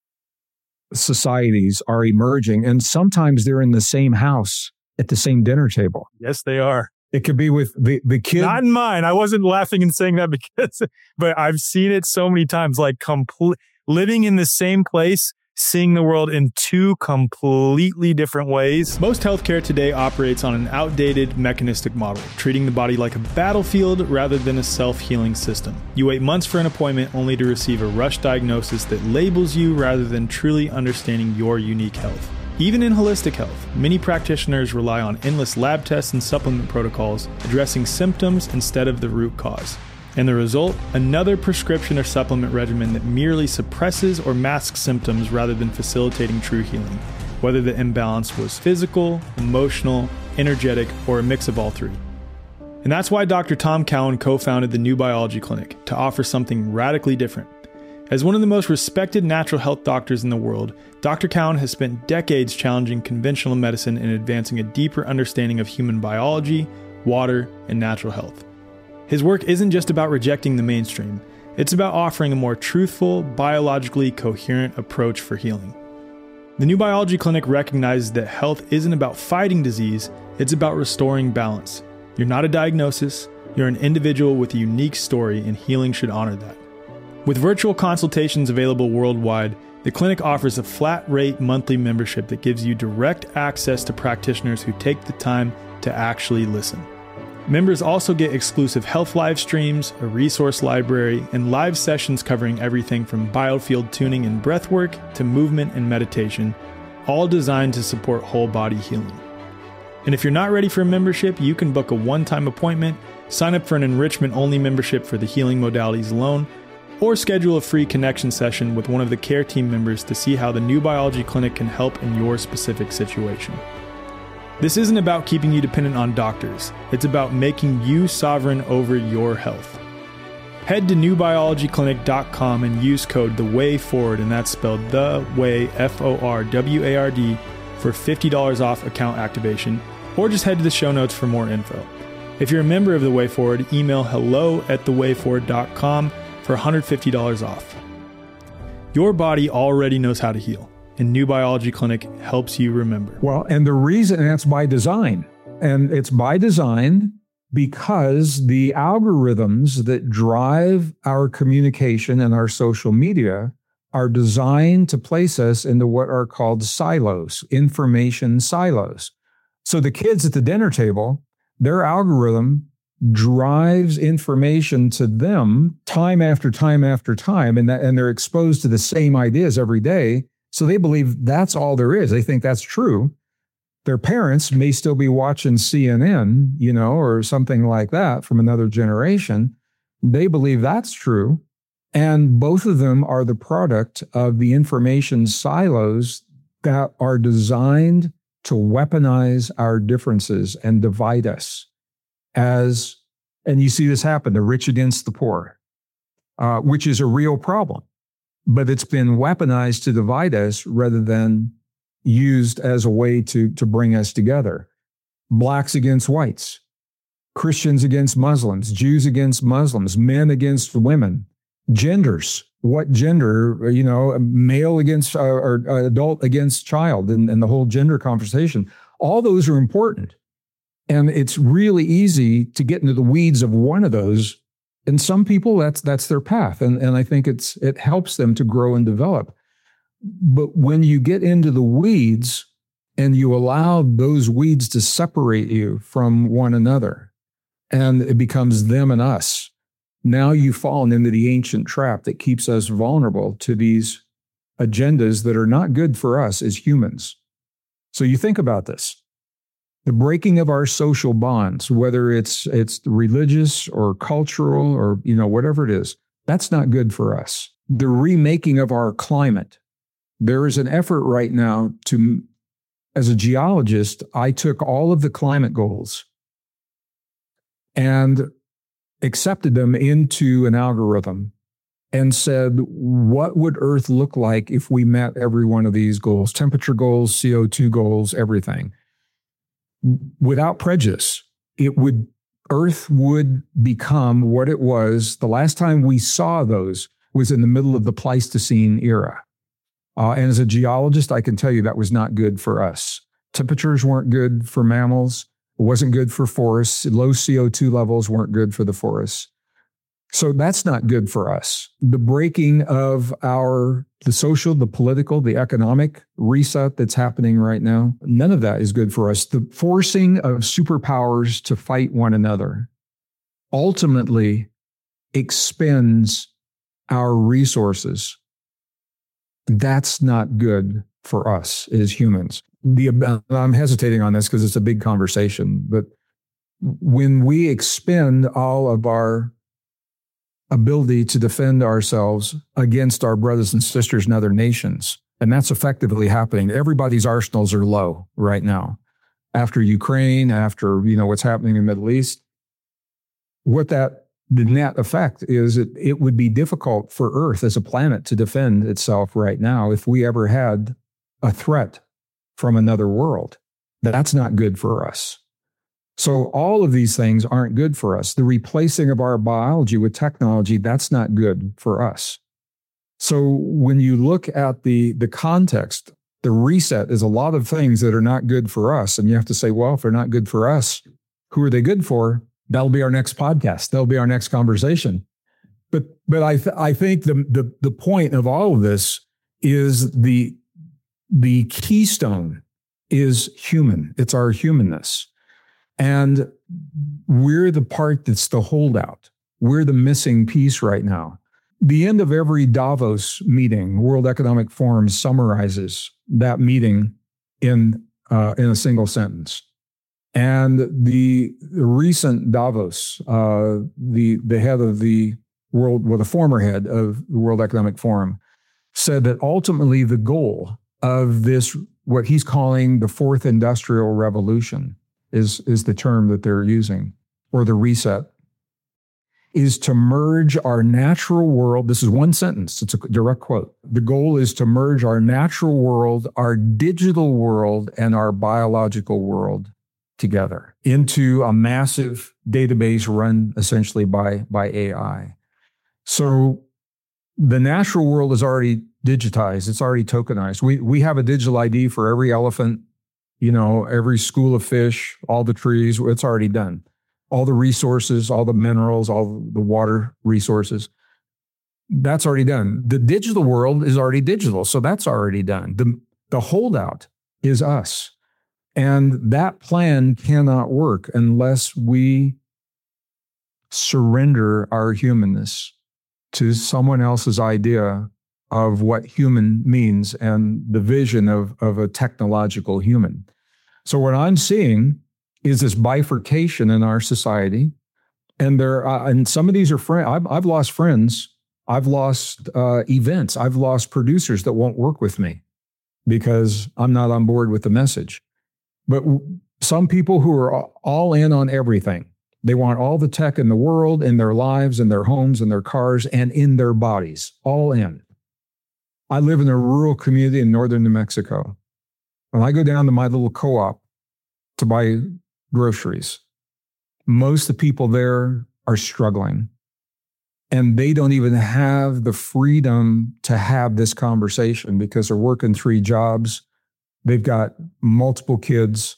societies are emerging, and sometimes they're in the same house at the same dinner table. Yes, they are. It could be with the kid. Not in mine. I wasn't laughing and saying that but I've seen it so many times, like living in the same place, seeing the world in two completely different ways. Most healthcare today operates on an outdated mechanistic model, treating the body like a battlefield rather than a self-healing system. You wait months for an appointment only to receive a rushed diagnosis that labels you rather than truly understanding your unique health. Even in holistic health, many practitioners rely on endless lab tests and supplement protocols, addressing symptoms instead of the root cause. And the result? Another prescription or supplement regimen that merely suppresses or masks symptoms rather than facilitating true healing, whether the imbalance was physical, emotional, energetic, or a mix of all three. And that's why Dr. Tom Cowan co-founded the New Biology Clinic, to offer something radically different. As one of the most respected natural health doctors in the world, Dr. Cowan has spent decades challenging conventional medicine and advancing a deeper understanding of human biology, water, and natural health. His work isn't just about rejecting the mainstream. It's about offering a more truthful, biologically coherent approach for healing. The New Biology Clinic recognizes that health isn't about fighting disease, it's about restoring balance. You're not a diagnosis, you're an individual with a unique story, and healing should honor that. With virtual consultations available worldwide, the clinic offers a flat-rate monthly membership that gives you direct access to practitioners who take the time to actually listen. Members also get exclusive health live streams, a resource library, and live sessions covering everything from biofield tuning and breathwork to movement and meditation, all designed to support whole body healing. And if you're not ready for a membership, you can book a one-time appointment, sign up for an enrichment-only membership for the healing modalities alone, or schedule a free connection session with one of the care team members to see how the New Biology Clinic can help in your specific situation. This isn't about keeping you dependent on doctors. It's about making you sovereign over your health. Head to newbiologyclinic.com and use code THEWAYFORWARD, and that's spelled The Way, FORWARD, for $50 off account activation, or just head to the show notes for more info. If you're a member of The Way Forward, email hello@thewayforward.com for $150 off. Your body already knows how to heal, and New Biology Clinic helps you remember. Well, and the reason, and that's by design. And it's by design because the algorithms that drive our communication and our social media are designed to place us into what are called silos, information silos. So the kids at the dinner table, their algorithm drives information to them time after time after time, and they're exposed to the same ideas every day. So they believe that's all there is. They think that's true. Their parents may still be watching CNN, or something like that from another generation. They believe that's true. And both of them are the product of the information silos that are designed to weaponize our differences and divide us. And you see this happen, the rich against the poor, which is a real problem. But it's been weaponized to divide us rather than used as a way to bring us together. Blacks against whites, Christians against Muslims, Jews against Muslims, men against women, genders, what gender, male against or adult against child, and the whole gender conversation. All those are important. And it's really easy to get into the weeds of one of those. And some people, that's their path. And I think it helps them to grow and develop. But when you get into the weeds and you allow those weeds to separate you from one another, and it becomes them and us, now you've fallen into the ancient trap that keeps us vulnerable to these agendas that are not good for us as humans. So you think about this. The breaking of our social bonds, whether it's religious or cultural or whatever it is, that's not good for us. The remaking of our climate. There is an effort right now to, as a geologist, I took all of the climate goals and accepted them into an algorithm and said, what would Earth look like if we met every one of these goals, temperature goals, CO2 goals, everything, without prejudice? Earth would become what it was. The last time we saw those was in the middle of the Pleistocene era. And as a geologist, I can tell you that was not good for us. Temperatures weren't good for mammals. It wasn't good for forests. Low CO2 levels weren't good for the forests. So that's not good for us. The breaking of the social, the political, the economic reset that's happening right now, none of that is good for us. The forcing of superpowers to fight one another ultimately expends our resources. That's not good for us as humans. I'm hesitating on this because it's a big conversation, but when we expend all of our ability to defend ourselves against our brothers and sisters in other nations, and that's effectively happening. Everybody's arsenals are low right now. After Ukraine, after what's happening in the Middle East, the net effect is it would be difficult for Earth as a planet to defend itself right now if we ever had a threat from another world. That's not good for us. So all of these things aren't good for us. The replacing of our biology with technology, that's not good for us. So when you look at the context, the reset is a lot of things that are not good for us. And you have to say, well, if they're not good for us, who are they good for? That'll be our next podcast. That'll be our next conversation. But I think the point of all of this is the keystone is human. It's our humanness. And we're the part that's the holdout. We're the missing piece right now. The end of every Davos meeting, World Economic Forum, summarizes that meeting in a single sentence. And the recent Davos, the head of the the former head of the World Economic Forum, said that ultimately the goal of this, what he's calling the fourth industrial revolution, is the term that they're using, or the reset, is to merge our natural world. This is one sentence. It's a direct quote. The goal is to merge our natural world, our digital world, and our biological world together into a massive database run essentially by AI. So the natural world is already digitized. It's already tokenized. We have a digital ID for every elephant, every school of fish, all the trees. It's already done. All the resources, all the minerals, all the water resources. That's already done. The digital world is already digital. So that's already done. The holdout is us. And that plan cannot work unless we surrender our humanness to someone else's idea of what human means and the vision of a technological human. So what I'm seeing is this bifurcation in our society. And and some of these are friends. I've lost friends. I've lost events. I've lost producers that won't work with me because I'm not on board with the message. But some people who are all in on everything, they want all the tech in the world, in their lives, in their homes, in their cars, and in their bodies, all in. I live in a rural community in northern New Mexico. When I go down to my little co-op to buy groceries, most of the people there are struggling. And they don't even have the freedom to have this conversation because they're working 3 jobs. They've got multiple kids.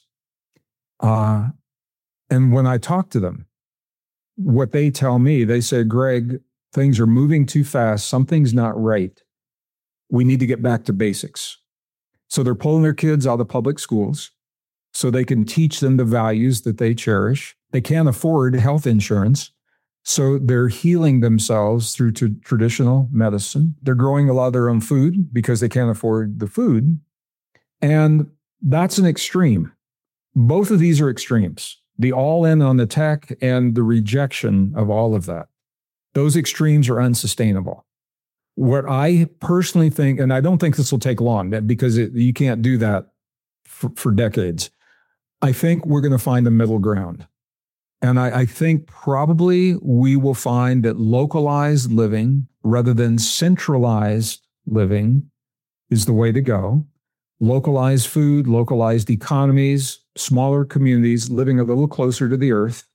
And when I talk to them, what they tell me, they say, Greg, things are moving too fast. Something's not right. We need to get back to basics. So they're pulling their kids out of public schools so they can teach them the values that they cherish. They can't afford health insurance. So they're healing themselves through traditional medicine. They're growing a lot of their own food because they can't afford the food. And that's an extreme. Both of these are extremes. The all in on the tech and the rejection of all of that. Those extremes are unsustainable. What I personally think, and I don't think this will take long because you can't do that for decades. I think we're going to find a middle ground. And I think probably we will find that localized living, rather than centralized living is the way to go. Localized food, localized economies, smaller communities, living a little closer to the earth,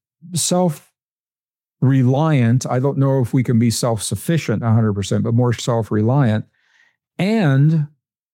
self-reliant. I don't know if we can be self-sufficient 100%, but more self-reliant, and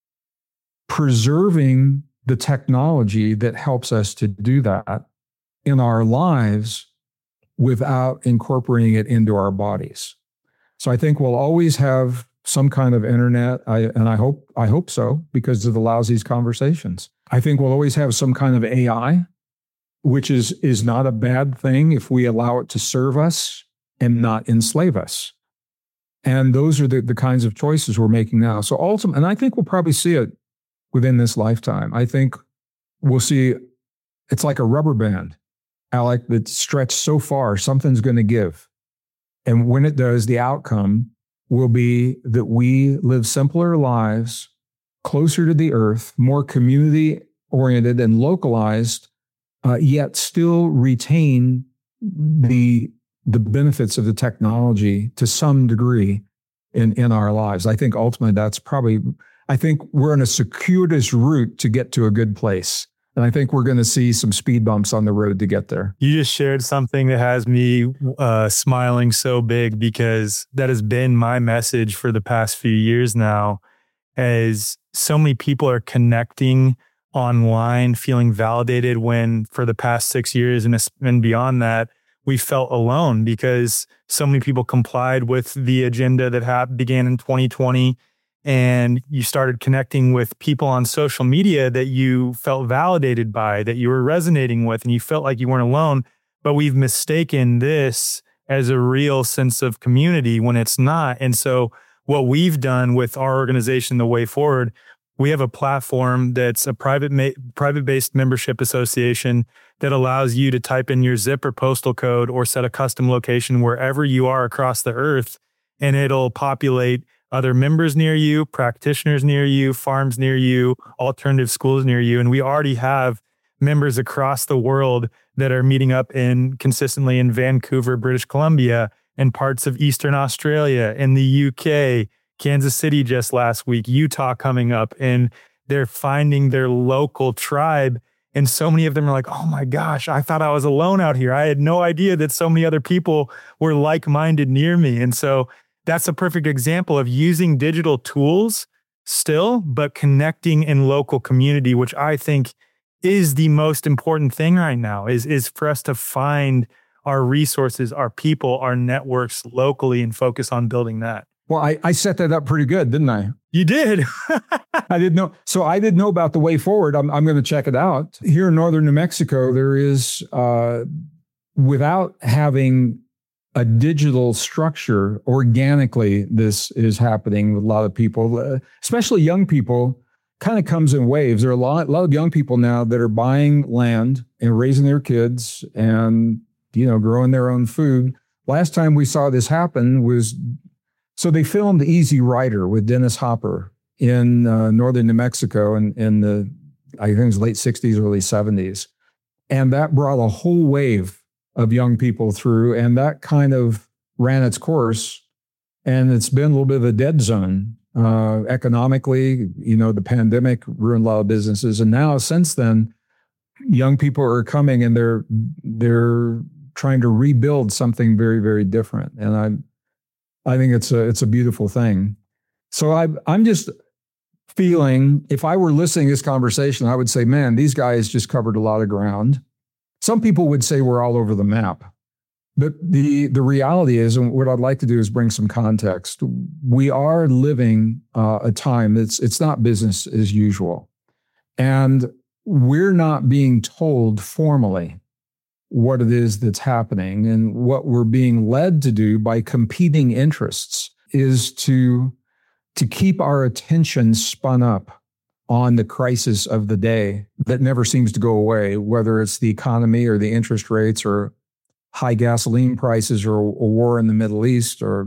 preserving the technology that helps us to do that in our lives without incorporating it into our bodies. So I think we'll always have some kind of internet, and I hope so, because it allows these conversations. I think we'll always have some kind of AI, which is not a bad thing if we allow it to serve us and not enslave us. And those are the kinds of choices we're making now. So ultimately, and I think we'll probably see it within this lifetime. I think we'll see, it's like a rubber band, Alec, that's stretched so far, something's going to give. And when it does, the outcome will be that we live simpler lives, closer to the earth, more community-oriented and localized, yet still retain the benefits of the technology to some degree in our lives. I think ultimately I think we're in a circuitous route to get to a good place. And I think we're going to see some speed bumps on the road to get there. You just shared something that has me smiling so big, because that has been my message for the past few years now, as so many people are connecting online, feeling validated, when for the past 6 years and beyond that, we felt alone because so many people complied with the agenda that began in 2020. And you started connecting with people on social media that you felt validated by, that you were resonating with, and you felt like you weren't alone. But we've mistaken this as a real sense of community when it's not. And so what we've done with our organization, The Way Forward, we have a platform that's a private-based membership association that allows you to type in your zip or postal code or set a custom location wherever you are across the earth, and it'll populate other members near you, practitioners near you, farms near you, alternative schools near you. And we already have members across the world that are meeting up consistently in Vancouver, British Columbia, and parts of Eastern Australia, in the UK, Kansas City just last week, Utah coming up, and they're finding their local tribe. And so many of them are like, oh my gosh, I thought I was alone out here. I had no idea that so many other people were like-minded near me. And so that's a perfect example of using digital tools still, but connecting in local community, which I think is the most important thing right now, is for us to find our resources, our people, our networks locally and focus on building that. Well, I set that up pretty good, didn't I? You did. I didn't know. So I didn't know about The Way Forward. I'm going to check it out. Here in northern New Mexico, there is, without having a digital structure, organically, this is happening with a lot of people, especially young people. Kind of comes in waves. There are a lot of young people now that are buying land and raising their kids and, growing their own food. Last time we saw this happen was, so they filmed Easy Rider with Dennis Hopper in northern New Mexico in the, I think it was late 60s, early 70s. And that brought a whole wave of young people through, and that kind of ran its course. And it's been a little bit of a dead zone economically. The pandemic ruined a lot of businesses. And now since then, young people are coming and they're trying to rebuild something very, very different. And I think it's a beautiful thing. So I'm just feeling, if I were listening to this conversation, I would say, man, these guys just covered a lot of ground. Some people would say we're all over the map. But the reality is, and what I'd like to do is bring some context. We are living a time it's not business as usual. And we're not being told formally what it is that's happening. And what we're being led to do by competing interests is to keep our attention spun up on the crisis of the day that never seems to go away, whether it's the economy or the interest rates or high gasoline prices or a war in the Middle East or,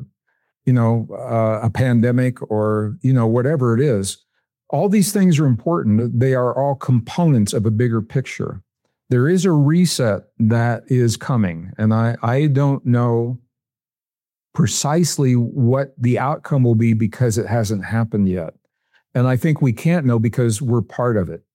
a pandemic or, whatever it is. All these things are important. They are all components of a bigger picture. There is a reset that is coming. And I don't know precisely what the outcome will be because it hasn't happened yet. And I think we can't know because we're part of it.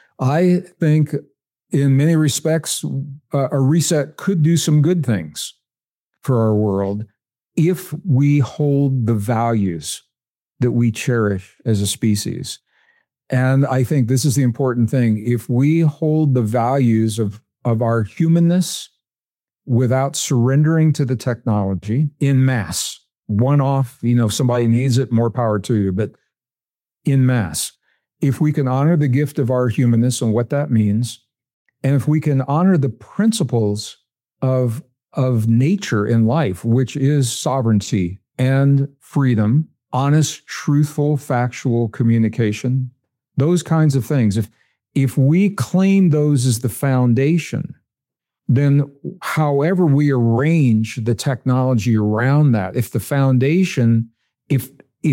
I think in many respects, a reset could do some good things for our world if we hold the values that we cherish as a species. And I think this is the important thing. If we hold the values of our humanness without surrendering to the technology in mass, one off, if somebody needs it, more power to you, but in mass, if we can honor the gift of our humanness and what that means, and if we can honor the principles of nature in life, which is sovereignty and freedom, honest, truthful, factual communication, those kinds of things. If we claim those as the foundation, then however we arrange the technology around that, if the foundation, if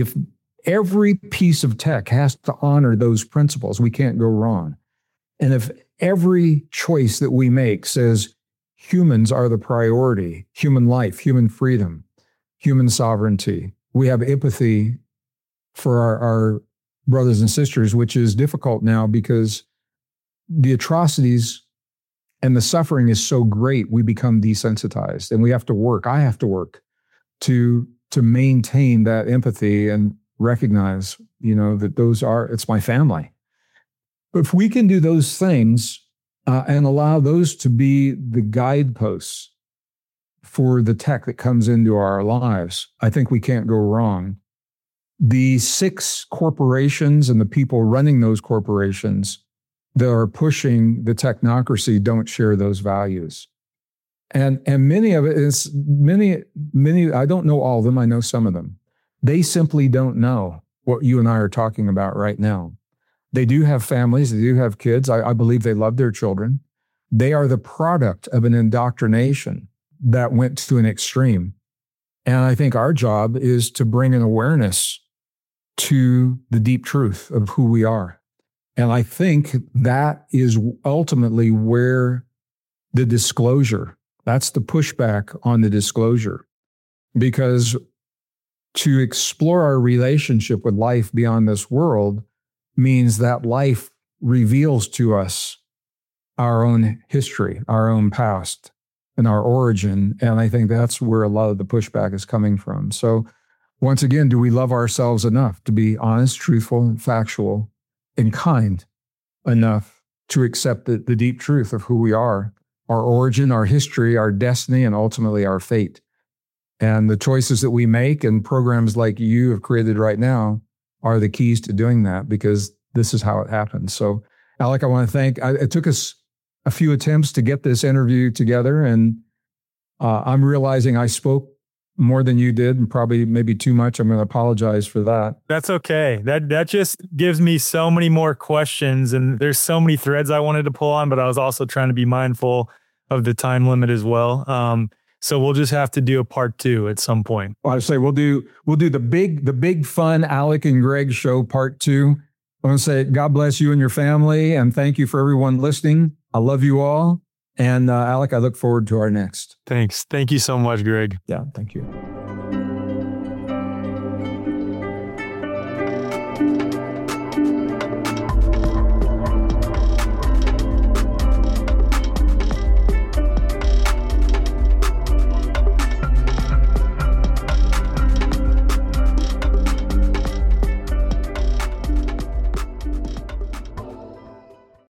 every piece of tech has to honor those principles, we can't go wrong. And if every choice that we make says humans are the priority, human life, human freedom, human sovereignty, we have empathy for our brothers and sisters, which is difficult now because the atrocities and the suffering is so great, we become desensitized, and we have to work. I have to work to maintain that empathy and recognize, that it's my family. But if we can do those things and allow those to be the guideposts for the tech that comes into our lives, I think we can't go wrong. The 6 corporations and the people running those corporations that are pushing the technocracy don't share those values. And many of it is, many, I don't know all of them, I know some of them. They simply don't know what you and I are talking about right now. They do have families, they do have kids. I believe they love their children. They are the product of an indoctrination that went to an extreme. And I think our job is to bring an awareness to the deep truth of who we are. And I think that is ultimately where the disclosure, that's the pushback on the disclosure. Because to explore our relationship with life beyond this world means that life reveals to us our own history, our own past, and our origin. And I think that's where a lot of the pushback is coming from. So once again, do we love ourselves enough to be honest, truthful, and factual, and kind enough to accept the deep truth of who we are, our origin, our history, our destiny, and ultimately our fate? And the choices that we make and programs like you have created right now are the keys to doing that, because this is how it happens. So, Alec, I want to thank, it took us a few attempts to get this interview together, and I'm realizing I spoke more than you did, and probably maybe too much. I'm going to apologize for that. That's okay. That just gives me so many more questions, and there's so many threads I wanted to pull on, but I was also trying to be mindful of the time limit as well. So we'll just have to do a part 2 at some point. Well, I say we'll do the big fun Alec and Greg show part 2. I want to say God bless you and your family, and thank you for everyone listening. I love you all. And Alec, I look forward to our next. Thanks. Thank you so much, Greg. Yeah, thank you.